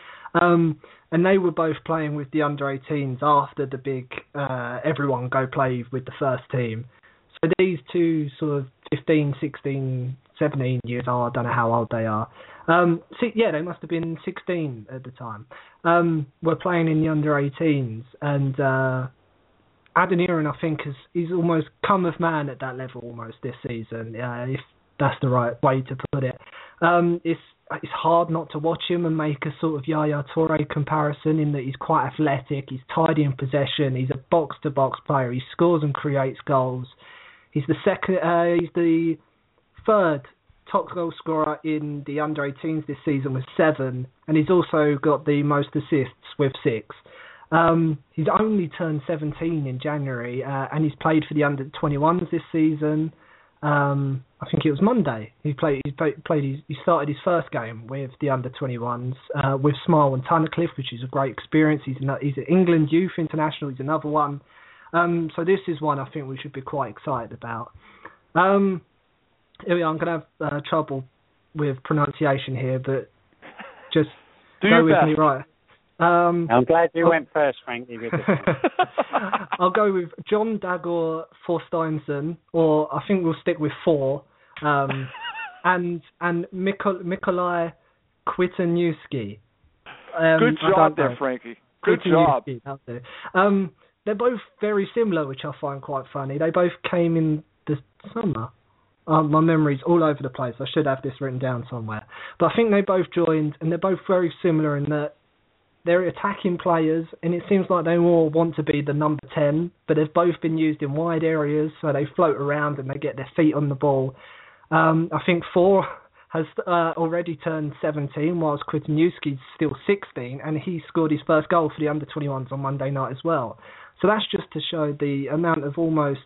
Um, and they were both playing with the under eighteens after the big uh, everyone go play with the first team. So these two sort of fifteen, sixteen, seventeen years old, I don't know how old they are. Um, so, yeah, they must have been sixteen at the time. Um, were playing in the under eighteens, and uh, Adeniran, I think, is he's almost come of man at that level almost this season, uh, if that's the right way to put it. Um, it's it's hard not to watch him and make a sort of Yaya Toure comparison in that he's quite athletic, he's tidy in possession, he's a box-to-box player, he scores and creates goals. He's the second. Uh, he's the third top goal scorer in the under eighteens this season with seven, and he's also got the most assists with six. Um, he's only turned seventeen in January, uh, and he's played for the under twenty-ones this season. Um, I think it was Monday. He played. He played. played his, he started his first game with the under twenty-ones uh, with Smile and Tunnicliffe, which is a great experience. He's an, he's an England youth international. He's another one. Um, so this is one I think we should be quite excited about. Um, here we are. I'm going to have uh, trouble with pronunciation here, but just Do go your with best. me, right? Um, I'm glad you I'll, went first, Frankie. With this one. I'll go with John Dagor Forsteinson, or I think we'll stick with four, um, and and Mikol- Mikolaj Kwitaniewski. Um, Good job there, Frankie. Good job. Um, they're both very similar, which I find quite funny. They both came in the summer. Um, my memory's all over the place. I should have this written down somewhere. But I think they both joined, and they're both very similar in that they're attacking players, and it seems like they all want to be the number ten, but they've both been used in wide areas, so they float around and they get their feet on the ball. Um, I think four has uh, already turned seventeen, whilst Kwitaniewski's still sixteen, and he scored his first goal for the under twenty-ones on Monday night as well. So that's just to show the amount of almost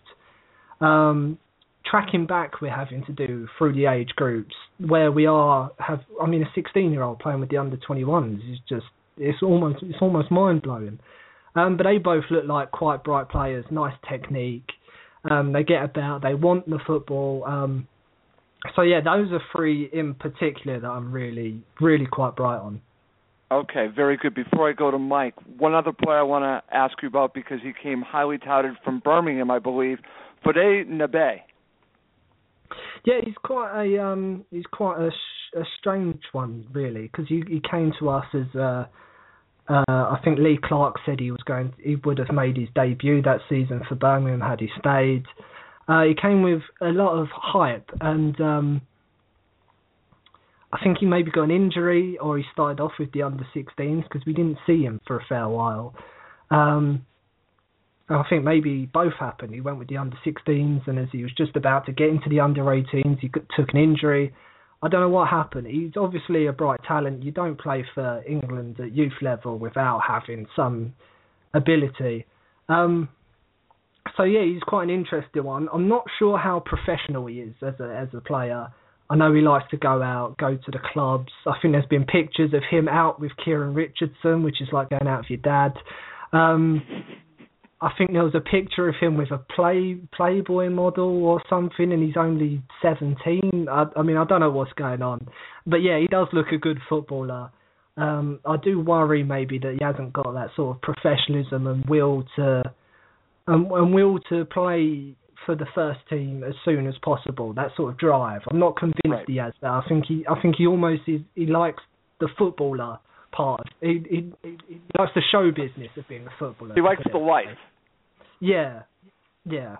um, tracking back we're having to do through the age groups, where we are have. I mean, a sixteen-year-old playing with the under twenty-ones is just it's almost it's almost mind blowing. Um, but they both look like quite bright players, nice technique. Um, they get about, they want the football. Um, so yeah, those are three in particular that I'm really, really quite bright on. Okay, very good. Before I go to Mike, one other player I want to ask you about because he came highly touted from Birmingham, I believe, Fode Nabe. Yeah, he's quite a um, he's quite a, sh- a strange one, really, because he, he came to us as uh, uh, I think Lee Clark said he was going, he would have made his debut that season for Birmingham had he stayed. Uh, he came with a lot of hype, and um, I think he maybe got an injury, or he started off with the under sixteens because we didn't see him for a fair while. Um, I think maybe both happened. He went with the under sixteens, and as he was just about to get into the under eighteens, he took an injury. I don't know what happened. He's obviously a bright talent. You don't play for England at youth level without having some ability. Um, so yeah, he's quite an interesting one. I'm not sure how professional he is as a as a player. I know he likes to go out, go to the clubs. I think there's been pictures of him out with Kieran Richardson, which is like going out with your dad. Um, I think there was a picture of him with a play Playboy model or something, and he's only seventeen. I, I mean, I don't know what's going on. But yeah, he does look a good footballer. Um, I do worry maybe that he hasn't got that sort of professionalism and will to um, and will to play for the first team as soon as possible. That sort of drive. I'm not convinced right. he has that. I think he I think he almost is, he likes the footballer part. Of, he, he, he, he likes the show business of being a footballer. He likes the life. Yeah, yeah.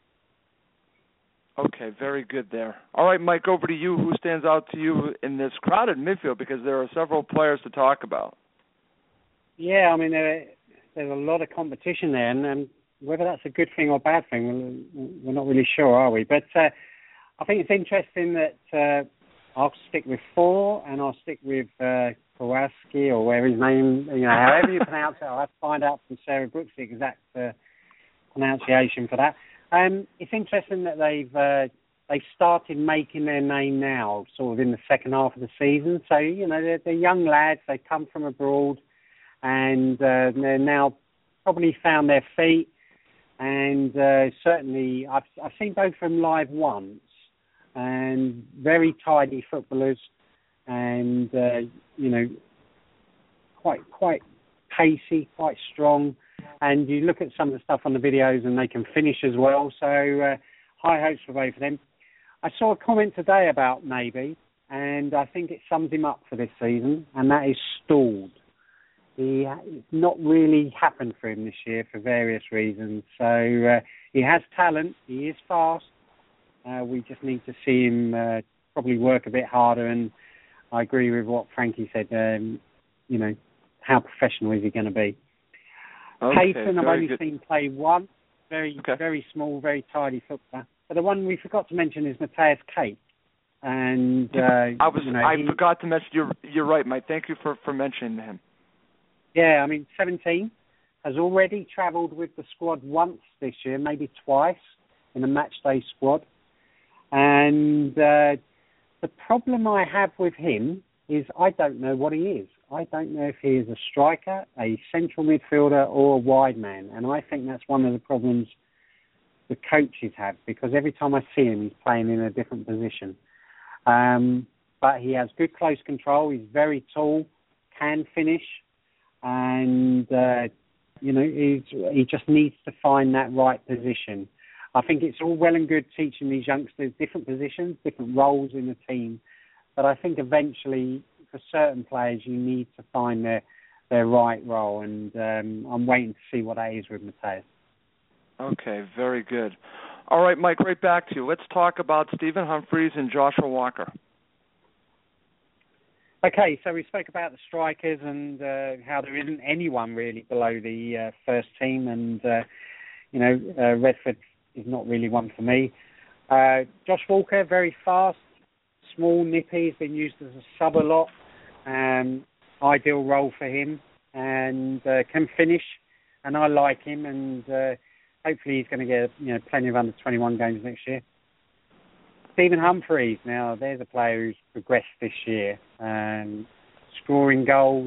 Okay, very good there. All right, Mike, over to you. Who stands out to you in this crowded midfield? Because there are several players to talk about. Yeah, I mean, there, there's a lot of competition there, and, and whether that's a good thing or bad thing, we're, we're not really sure, are we? But uh, I think it's interesting that uh, I'll stick with four, and I'll stick with uh, Kowalski, or whatever his name, you know, however you pronounce it. I'll have to find out from Sarah Brooks the exact uh, pronunciation for that. Um, it's interesting that they've uh, they've started making their name now, sort of in the second half of the season. So, you know, they're, they're young lads. They come from abroad, and uh, they're now probably found their feet. And uh, certainly, I've I've seen both of them live once, and very tidy footballers, and uh, you know, quite quite pacey, quite strong. And you look at some of the stuff on the videos, and they can finish as well. So uh, high hopes for both of them. I saw a comment today about Naby, and I think it sums him up for this season, and that is stalled. He, it's not really happened for him this year for various reasons. So uh, he has talent. He is fast. Uh, we just need to see him uh, probably work a bit harder. And I agree with what Frankie said. Um, you know, how professional is he going to be? Okay, Payton, I've only good. seen play one. Very, okay. very small, very tidy footballer. But the one we forgot to mention is Matthias Kate. And uh, I was, you know, I he, forgot to mention. You're, you're right, Mike. Thank you for, for mentioning him. Yeah, I mean, seventeen has already travelled with the squad once this year, maybe twice in a match day squad. And uh, the problem I have with him is I don't know what he is. I don't know if he is a striker, a central midfielder, or a wide man. And I think that's one of the problems the coaches have, because every time I see him, he's playing in a different position. Um, but he has good close control. He's very tall, can finish. And, uh, you know, he's, he just needs to find that right position. I think it's all well and good teaching these youngsters different positions, different roles in the team. But I think eventually, for certain players, you need to find their their right role. And um, I'm waiting to see what that is with Matthias. Okay, very good. All right, Mike, right back to you. Let's talk about Stephen Humphreys and Joshua Walker. Okay, so we spoke about the strikers and uh, how there isn't anyone really below the uh, first team, and uh, you know uh, Redford is not really one for me. Uh, Josh Walker, very fast, small, nippy, has been used as a sub a lot. Um, ideal role for him, and uh, can finish, and I like him, and uh, hopefully he's going to get you know plenty of under twenty-one games next year. Stephen Humphreys, now there's a player who's progressed this year, um, scoring goals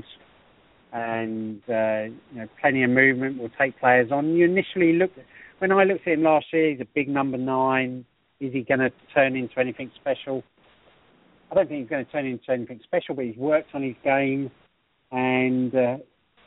and uh, you know, plenty of movement, will take players on. You initially looked, when I looked at him last year, he's a big number nine. Is he going to turn into anything special? I don't think he's going to turn into anything special, but he's worked on his game, and uh,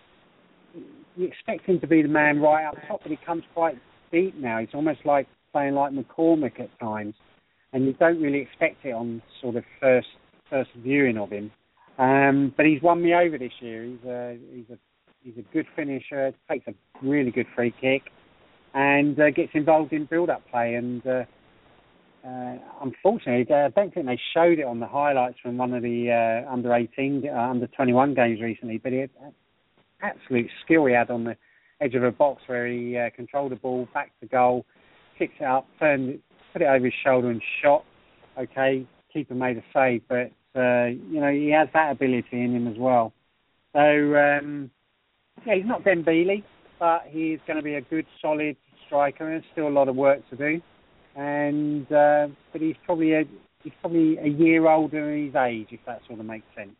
you expect him to be the man right up top, but he comes quite deep now. He's almost like playing like McCormick at times. And you don't really expect it on sort of first first viewing of him. Um, but he's won me over this year. He's a he's a he's a good finisher. Takes a really good free kick, and uh, gets involved in build-up play. And uh, uh, unfortunately, I don't think they showed it on the highlights from one of the uh, under eighteen, uh, under twenty-one games recently. But he had absolute skill he had on the edge of a box where he uh, controlled the ball back to goal, kicked it up, turned it. Put it over his shoulder and shot. Okay, keeper made a save, but uh, you know he has that ability in him as well. So um, yeah, he's not Dembele, but he's going to be a good, solid striker. There's still a lot of work to do, and uh, but he's probably a he's probably a year older than his age, if that sort of makes sense.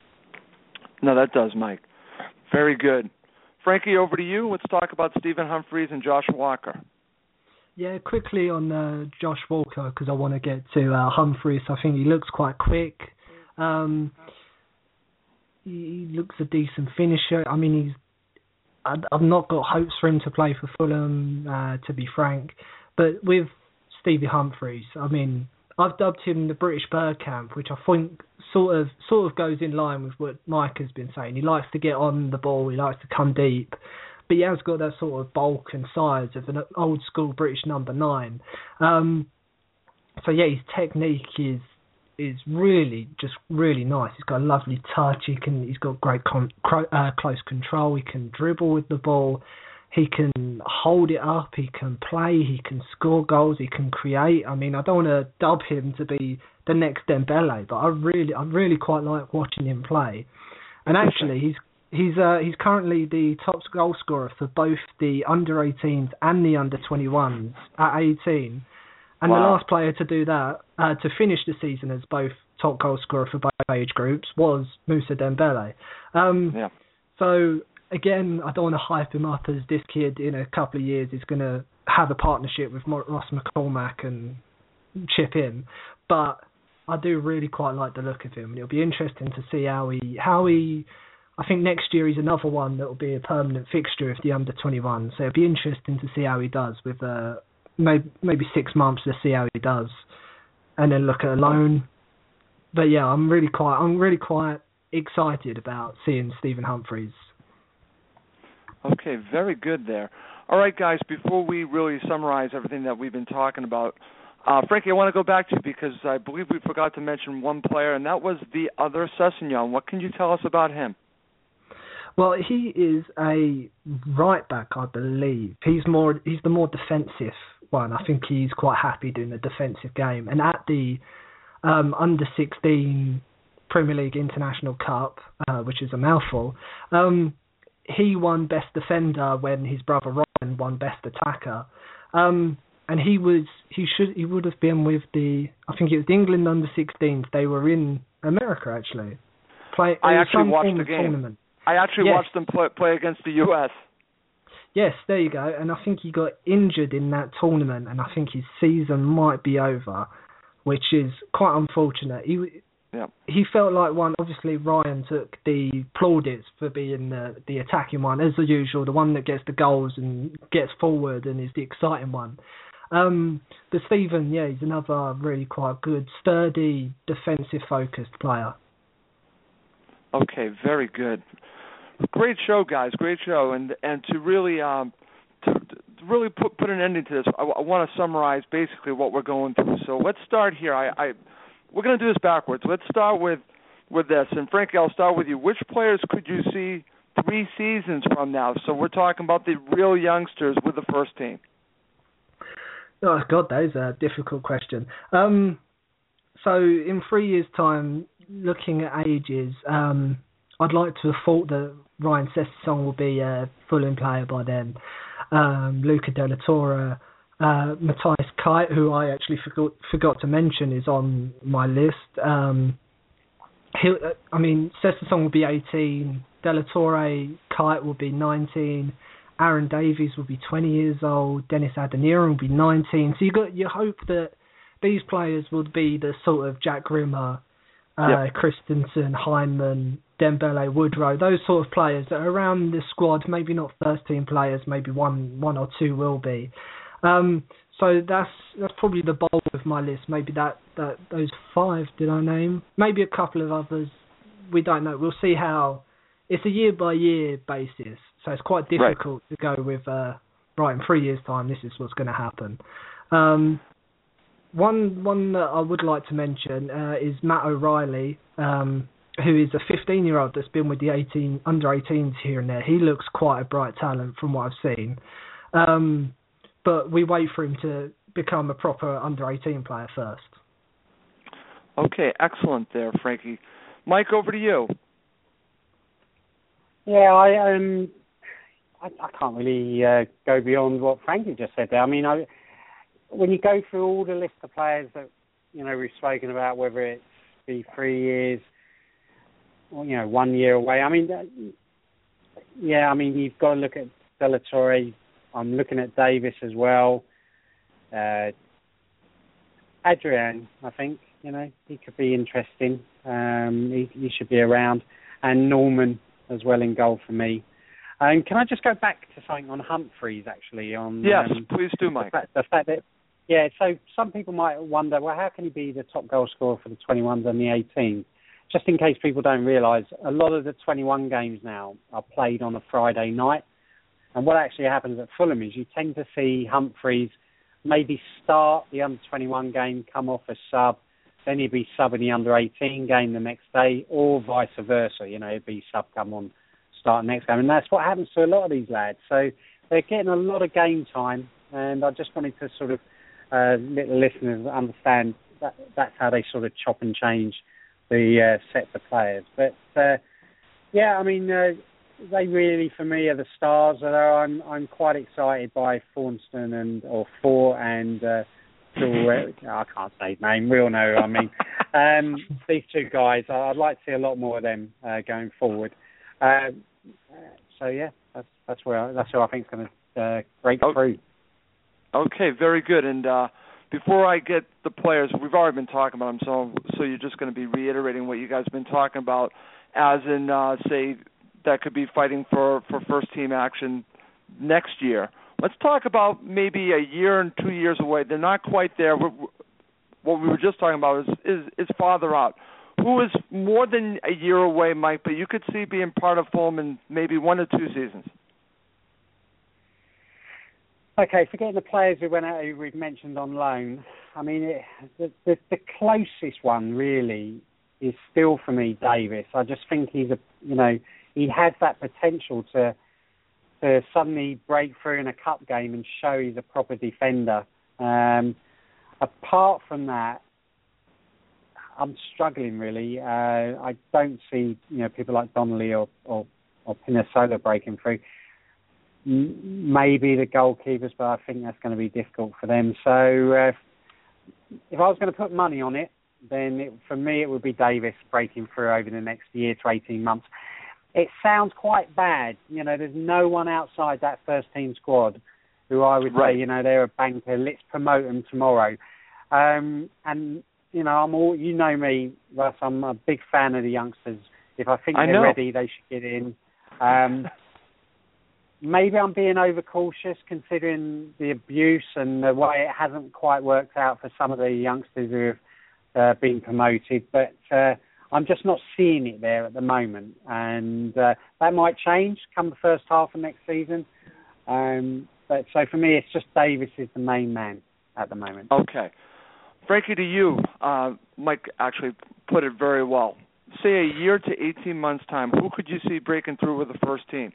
No, that does, Mike. Very good, Frankie. Over to you. Let's talk about Stephen Humphreys and Joshua Walker. Yeah, quickly on uh, Josh Walker, because I want to get to uh, Humphreys. I think he looks quite quick. Um, he looks a decent finisher. I mean, he's. I, I've not got hopes for him to play for Fulham, uh, to be frank. But with Stevie Humphreys, I mean, I've dubbed him the British Bergkamp, which I think sort of sort of goes in line with what Mike has been saying. He likes to get on the ball, he likes to come deep, but he has got that sort of bulk and size of an old school British number nine. Um, so yeah, his technique is is really just really nice. He's got a lovely touch. He can he's got great con- uh, close control. He can dribble with the ball. He can hold it up. He can play. He can score goals. He can create. I mean, I don't want to dub him to be the next Dembele, but I really, I really quite like watching him play. And actually, he's he's uh, he's currently the top goal scorer for both the under eighteens and the under twenty-ones at eighteen. And wow. The last player to do that, uh, to finish the season as both top goal scorer for both age groups, was Moussa Dembele. Um, yeah. So. Again, I don't want to hype him up as this kid in a couple of years is going to have a partnership with Ross McCormack and chip in, but I do really quite like the look of him, and it'll be interesting to see how he, how he. I think next year he's another one that will be a permanent fixture of the under twenty-one, so it'll be interesting to see how he does with uh, maybe maybe six months to see how he does, and then look at a loan. But yeah, I'm really quite, I'm really quite excited about seeing Stephen Humphreys. Okay, very good there. All right, guys, before we really summarize everything that we've been talking about, uh, Frankie, I want to go back to you because I believe we forgot to mention one player, and that was the other Sessegnon. What can you tell us about him? Well, he is a right back, I believe. He's more he's the more defensive one. I think he's quite happy doing the defensive game. And at the um, under sixteen Premier League International Cup, uh, which is a mouthful, um, he won Best Defender when his brother Ryan won Best Attacker, um, and he was he should he would have been with the I think it was the England under sixteens. They were in America actually. Play. I actually watched the game. Tournament. I actually yes. watched them play, play against the U S. Yes, there you go. And I think he got injured in that tournament, and I think his season might be over, which is quite unfortunate. He. Yeah. He felt like one. Obviously, Ryan took the plaudits for being the, the attacking one, as usual, the one that gets the goals and gets forward and is the exciting one. Um, but Stephen, yeah, he's another really quite good, sturdy, defensive-focused player. Okay, very good. Great show, guys. Great show, and and to really um to, to really put put an ending to this, I, I want to summarize basically what we're going through. So let's start here. I. I We're going to do this backwards. Let's start with, with this. And, Frankie, I'll start with you. Which players could you see three seasons from now? So we're talking about the real youngsters with the first team. Oh, God, that is a difficult question. Um, so in three years' time, looking at ages, um, I'd like to have thought that Ryan Sessegnon will be a Fulham player by then. Um, Luca Della Torre, Uh, Matthias Kite, who I actually forgot forgot to mention, is on my list. Um, he'll, I mean, Sessegnon will be eighteen, Della Torre, Kite will be nineteen, Aaron Davies will be twenty years old, Dennis Adeniran will be nineteen. So you got you hope that these players would be the sort of Jack Grimmer, uh, yep. Christensen, Hyndman, Dembele, Woodrow, those sort of players that are around the squad. Maybe not first team players, maybe one one or two will be. Um, so that's that's probably the bulk of my list. Maybe that, that those five did I name? Maybe a couple of others. We don't know. We'll see how. It's a year by year basis, so it's quite difficult right. to go with. Uh, right, in three years' time, this is what's going to happen. Um, one one that I would like to mention uh, is Matt O'Reilly, um, who is a fifteen-year-old that's been with the eighteen under eighteens here and there. He looks quite a bright talent from what I've seen. Um, But we wait for him to become a proper under eighteen player first. Okay, excellent there, Frankie. Mike, over to you. Yeah, I um, I, I can't really uh, go beyond what Frankie just said there. I mean, I, when you go through all the list of players that you know we've spoken about, whether it's be three years or you know one year away. I mean, yeah, I mean you've got to look at Della Torre. I'm looking at Davis as well. Uh, Adrian, I think, you know, he could be interesting. Um, he, he should be around. And Norman as well in goal for me. And um, can I just go back to something on Humphreys, actually? On Yes, um, please do, Mike. The fact, the fact that, yeah, so some people might wonder, well, how can he be the top goal scorer for the twenty-ones and the eighteens? just in case people don't realise, a lot of the twenty-one games now are played on a Friday night. And what actually happens at Fulham is you tend to see Humphreys maybe start the under twenty-one game, come off as sub, then he'd be sub in the under eighteen game the next day, or vice versa. You know, he'd be sub, come on, start the next game. And that's what happens to a lot of these lads. So they're getting a lot of game time, and I just wanted to sort of uh, let the listeners understand that that's how they sort of chop and change the uh, sets of players. But, uh, yeah, I mean... Uh, They really, for me, are the stars. Although I'm, I'm quite excited by Thornston and or Four and uh, Phil, I can't say his name. We all know. I mean, um, these two guys. I'd like to see a lot more of them uh, going forward. Uh, so yeah, that's that's where I, that's who I think is going to uh, break oh, through. Okay, very good. And uh, before I get the players, we've already been talking about them. So so you're just going to be reiterating what you guys have been talking about, as in uh, say. that could be fighting for, for first-team action next year. Let's talk about maybe a year and two years away. They're not quite there. We're, what we were just talking about is, is, is farther out. Who is more than a year away, Mike, but you could see being part of Fulham in maybe one or two seasons? Okay, forgetting the players who went out who we've mentioned on loan, I mean, it, the, the, the closest one really is still, for me, Davis. I just think he's a, you know, he has that potential to to suddenly break through in a cup game and show he's a proper defender. Um, apart from that, I'm struggling really. Uh, I don't see you know people like Donnelly or or, or Pinasola breaking through. M- maybe the goalkeepers, but I think that's going to be difficult for them. So uh, if I was going to put money on it, then it, for me it would be Davis breaking through over the next year to eighteen months. It sounds quite bad. You know, there's no one outside that first-team squad who I would right. say, you know, they're a banker. Let's promote them tomorrow. Um, and, you know, I'm all, you know me, Russ, I'm a big fan of the youngsters. If I think I they're know. ready, they should get in. Um, maybe I'm being overcautious considering the abuse and the way it hasn't quite worked out for some of the youngsters who have uh, been promoted. But... Uh, I'm just not seeing it there at the moment, and uh, that might change come the first half of next season. Um, but so for me, it's just Davis is the main man at the moment. Okay, Frankie, to you, uh, Mike actually put it very well. Say a year to eighteen months time, who could you see breaking through with the first team?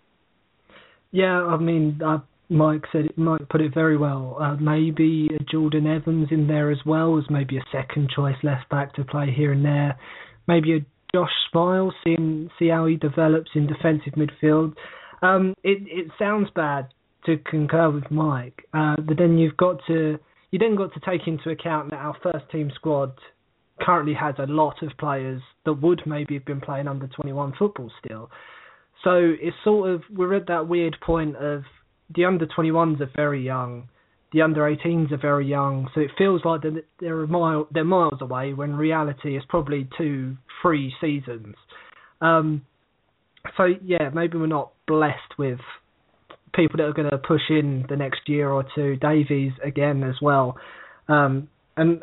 Yeah, I mean, uh, Mike said it, Mike put it very well. Uh, maybe Jordan Evans in there as well as maybe a second choice left back to play here and there. Maybe a Josh Smile, see, see how he develops in defensive midfield. Um, it, it sounds bad to concur with Mike, uh, but then you've got to you then got to take into account that our first team squad currently has a lot of players that would maybe have been playing under twenty-one football still. So it's sort of we're at that weird point of the under twenty-ones are very young. The under eighteens are very young, so it feels like they're, they're, a mile, they're miles away when reality is probably two, three seasons. Um, so, yeah, maybe we're not blessed with people that are going to push in the next year or two. Davies, again, as well. Um, and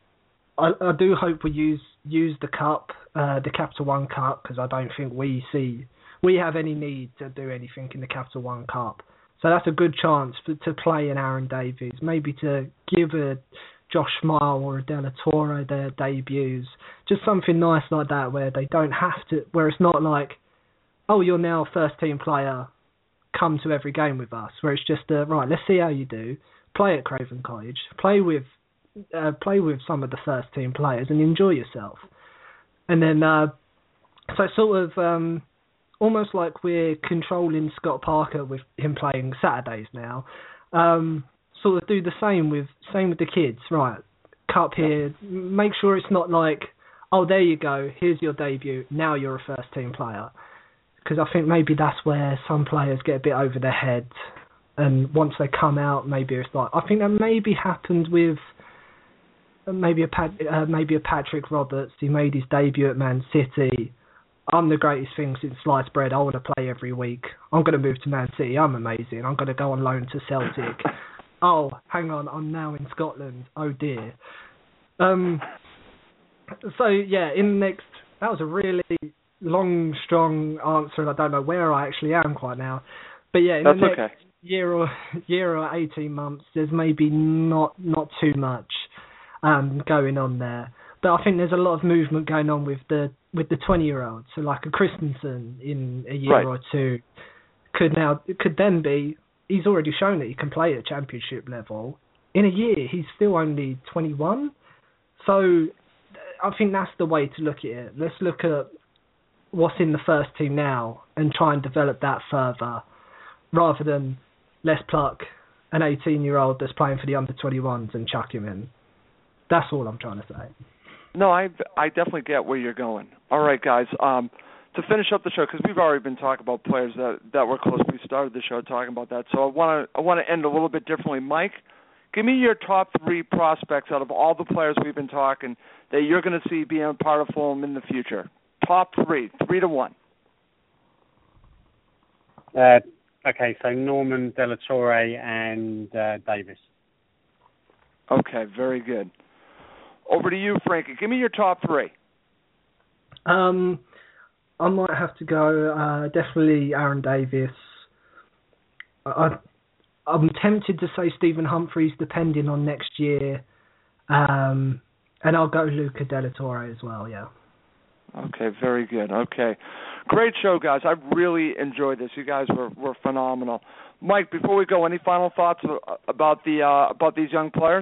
I, I do hope we use use the cup, uh, the Capital One Cup, because I don't think we see we have any need to do anything in the Capital One Cup. So that's a good chance for, to play an Aaron Davies, maybe to give a Josh Smile or a Della Torre their debuts, just something nice like that where they don't have to, where it's not like, oh, you're now a first team player, come to every game with us, where it's just, uh, right, let's see how you do, play at Craven Cottage, play with, uh, play with some of the first team players and enjoy yourself. And then, uh, so sort of, um, almost like we're controlling Scott Parker with him playing Saturdays now. Um, sort of do the same with same with the kids, right? Cup here, make sure it's not like, oh, there you go, here's your debut, now you're a first team player. Because I think maybe that's where some players get a bit over their head, and once they come out, maybe it's like, I think that maybe happened with maybe a Pat, uh, maybe a Patrick Roberts. He made his debut at Man City. I'm the greatest thing since sliced bread. I want to play every week. I'm going to move to Man City. I'm amazing. I'm going to go on loan to Celtic. Oh, hang on. I'm now in Scotland. Oh, dear. Um. So, yeah, in the next... that was a really long, strong answer, and I don't know where I actually am quite now. But yeah, in That's the next okay. year or year or eighteen months, there's maybe not not too much um, going on there. But I think there's a lot of movement going on with the with the twenty year olds. So like a Christensen in a year right. or two could now could then be. He's already shown that he can play at championship level. In a year, he's still only twenty-one. So I think that's the way to look at it. Let's look at what's in the first team now and try and develop that further, rather than let's pluck an eighteen-year-old that's playing for the under twenty-ones and chuck him in. That's all I'm trying to say. No, I I definitely get where you're going. All right, guys. Um, to finish up the show, because we've already been talking about players that, that were close. We started the show talking about that, so I want to I want to end a little bit differently. Mike, give me your top three prospects out of all the players we've been talking that you're going to see being a part of Fulham in the future. Top three, three to one. Uh, okay, so Norman, De La Torre, and uh, Davis. Okay, very good. Over to you, Frankie. Give me your top three. Um, I might have to go uh, definitely Aaron Davis. I, I'm tempted to say Stephen Humphreys, depending on next year. Um, and I'll go Luca De La Torre as well, yeah. Okay, very good. Okay. Great show, guys. I really enjoyed this. You guys were, were phenomenal. Mike, before we go, any final thoughts about the uh, about these young players?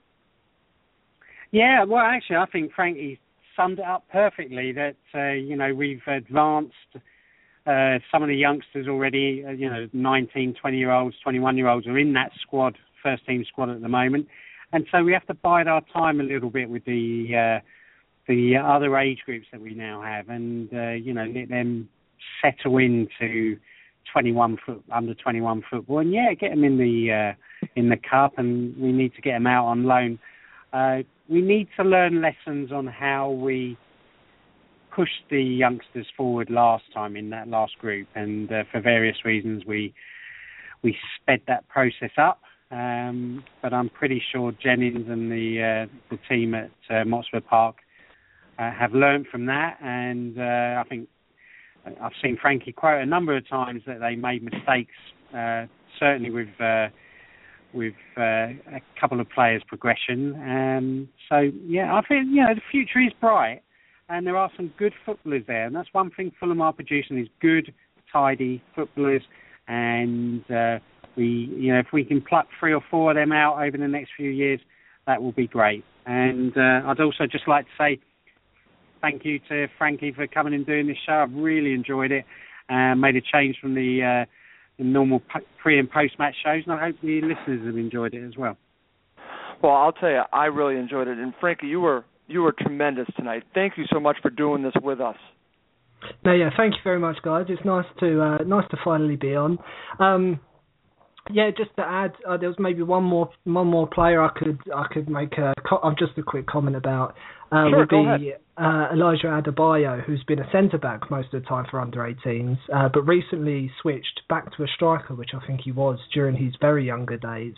Yeah, well, actually, I think Frankie summed it up perfectly. That uh, you know we've advanced uh, some of the youngsters already. Uh, you know, nineteen, twenty-year-olds, twenty-one-year-olds are in that squad, first team squad at the moment, and so we have to bide our time a little bit with the uh, the other age groups that we now have, and uh, you know, let them settle into twenty-one foot under twenty-one football, and yeah, get them in the uh, in the cup, and we need to get them out on loan. Uh, we need to learn lessons on how we pushed the youngsters forward last time in that last group, and uh, for various reasons we we sped that process up. Um, but I'm pretty sure Jennings and the uh, the team at uh, Motspur Park uh, have learned from that, and uh, I think I've seen Frankie quote a number of times that they made mistakes, uh, certainly with uh, with uh, a couple of players' progression. Um, so, yeah, I think, you know, the future is bright, and there are some good footballers there, and that's one thing Fulham are producing is good, tidy footballers, and uh, we, you know, if we can pluck three or four of them out over the next few years, that will be great. And uh, I'd also just like to say thank you to Frankie for coming and doing this show. I've really enjoyed it, and uh, made a change from the... Uh, normal pre- and post-match shows, and I hope the listeners have enjoyed it as well. Well, I'll tell you, I really enjoyed it, and Frankie, you were you were tremendous tonight. Thank you so much for doing this with us. No, yeah, thank you very much, guys. It's nice to uh, nice to finally be on. Um, yeah, just to add, uh, there was maybe one more one more player I could I could make a co- just a quick comment about. Uh, sure, would go be ahead. Uh, Elijah Adebayo, who's been a centre back most of the time for under eighteens, uh, but recently switched back to a striker, which I think he was during his very younger days.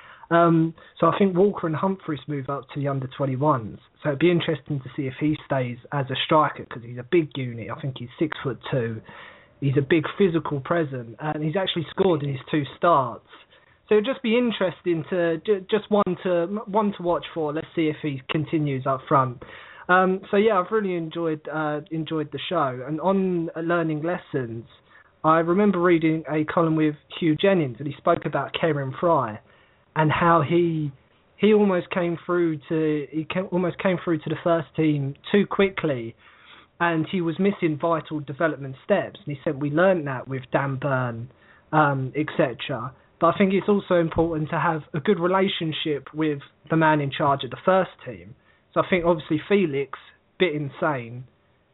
Um, so I think Walker and Humphreys move up to the under twenty-ones. So it'd be interesting to see if he stays as a striker, because he's a big unit. I think he's six foot two. He's a big physical presence, and he's actually scored in his two starts. So it'd just be interesting to just one to one to watch for. Let's see if he continues up front. Um, so yeah, I've really enjoyed uh, enjoyed the show. And on uh, learning lessons, I remember reading a column with Hugh Jennings, and he spoke about Kieran Fry and how he he almost came through to he came, almost came through to the first team too quickly, and he was missing vital development steps. And he said we learned that with Dan Burn, um, et cetera. But I think it's also important to have a good relationship with the man in charge of the first team. So I think obviously Felix, bit insane.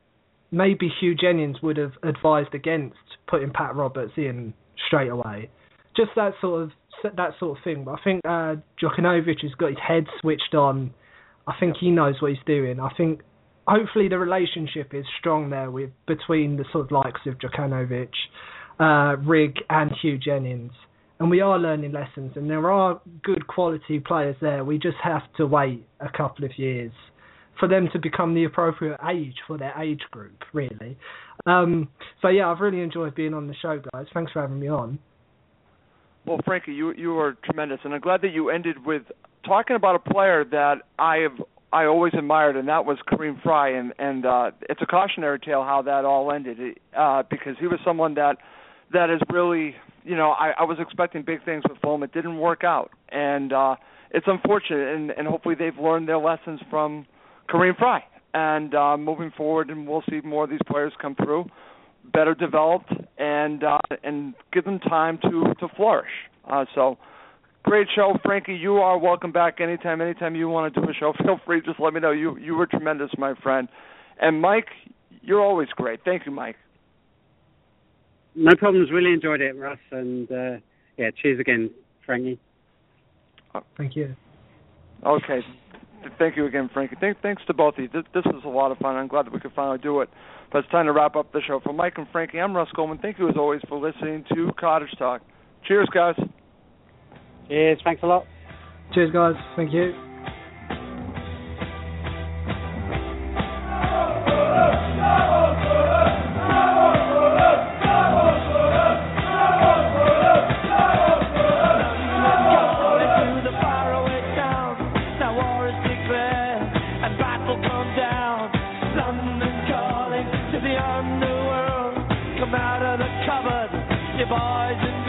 Maybe Hugh Jennings would have advised against putting Pat Roberts in straight away. Just that sort of that sort of thing. But I think uh, Djokanovic has got his head switched on. I think he knows what he's doing. I think hopefully the relationship is strong there with between the sort of likes of Djokanovic, uh, Rigg and Hugh Jennings. And we are learning lessons, and there are good quality players there. We just have to wait a couple of years for them to become the appropriate age for their age group, really. Um, so yeah, I've really enjoyed being on the show, guys. Thanks for having me on. Well, Frankie, you you were tremendous, and I'm glad that you ended with talking about a player that I have I always admired, and that was Kareem Fry, and and uh, it's a cautionary tale how that all ended, uh, because he was someone that that is really, you know, I, I was expecting big things with Fulham. It didn't work out, and uh, it's unfortunate, and, and hopefully they've learned their lessons from Kareem Fry, and uh, moving forward, and we'll see more of these players come through, better developed, and uh, and give them time to, to flourish. Uh, so, great show, Frankie. You are welcome back anytime. Anytime you want to do a show, feel free. Just let me know. You you were tremendous, my friend. And Mike, you're always great. Thank you, Mike. No problems. Really enjoyed it, Russ. And uh, yeah, cheers again, Frankie. Thank you. Okay. Thank you again, Frankie. Thank, thanks to both of you. This, this was a lot of fun. I'm glad that we could finally do it. But it's time to wrap up the show. For Mike and Frankie, I'm Russ Goldman. Thank you, as always, for listening to Cottage Talk. Cheers, guys. Cheers. Thanks a lot. Cheers, guys. Thank you. Boys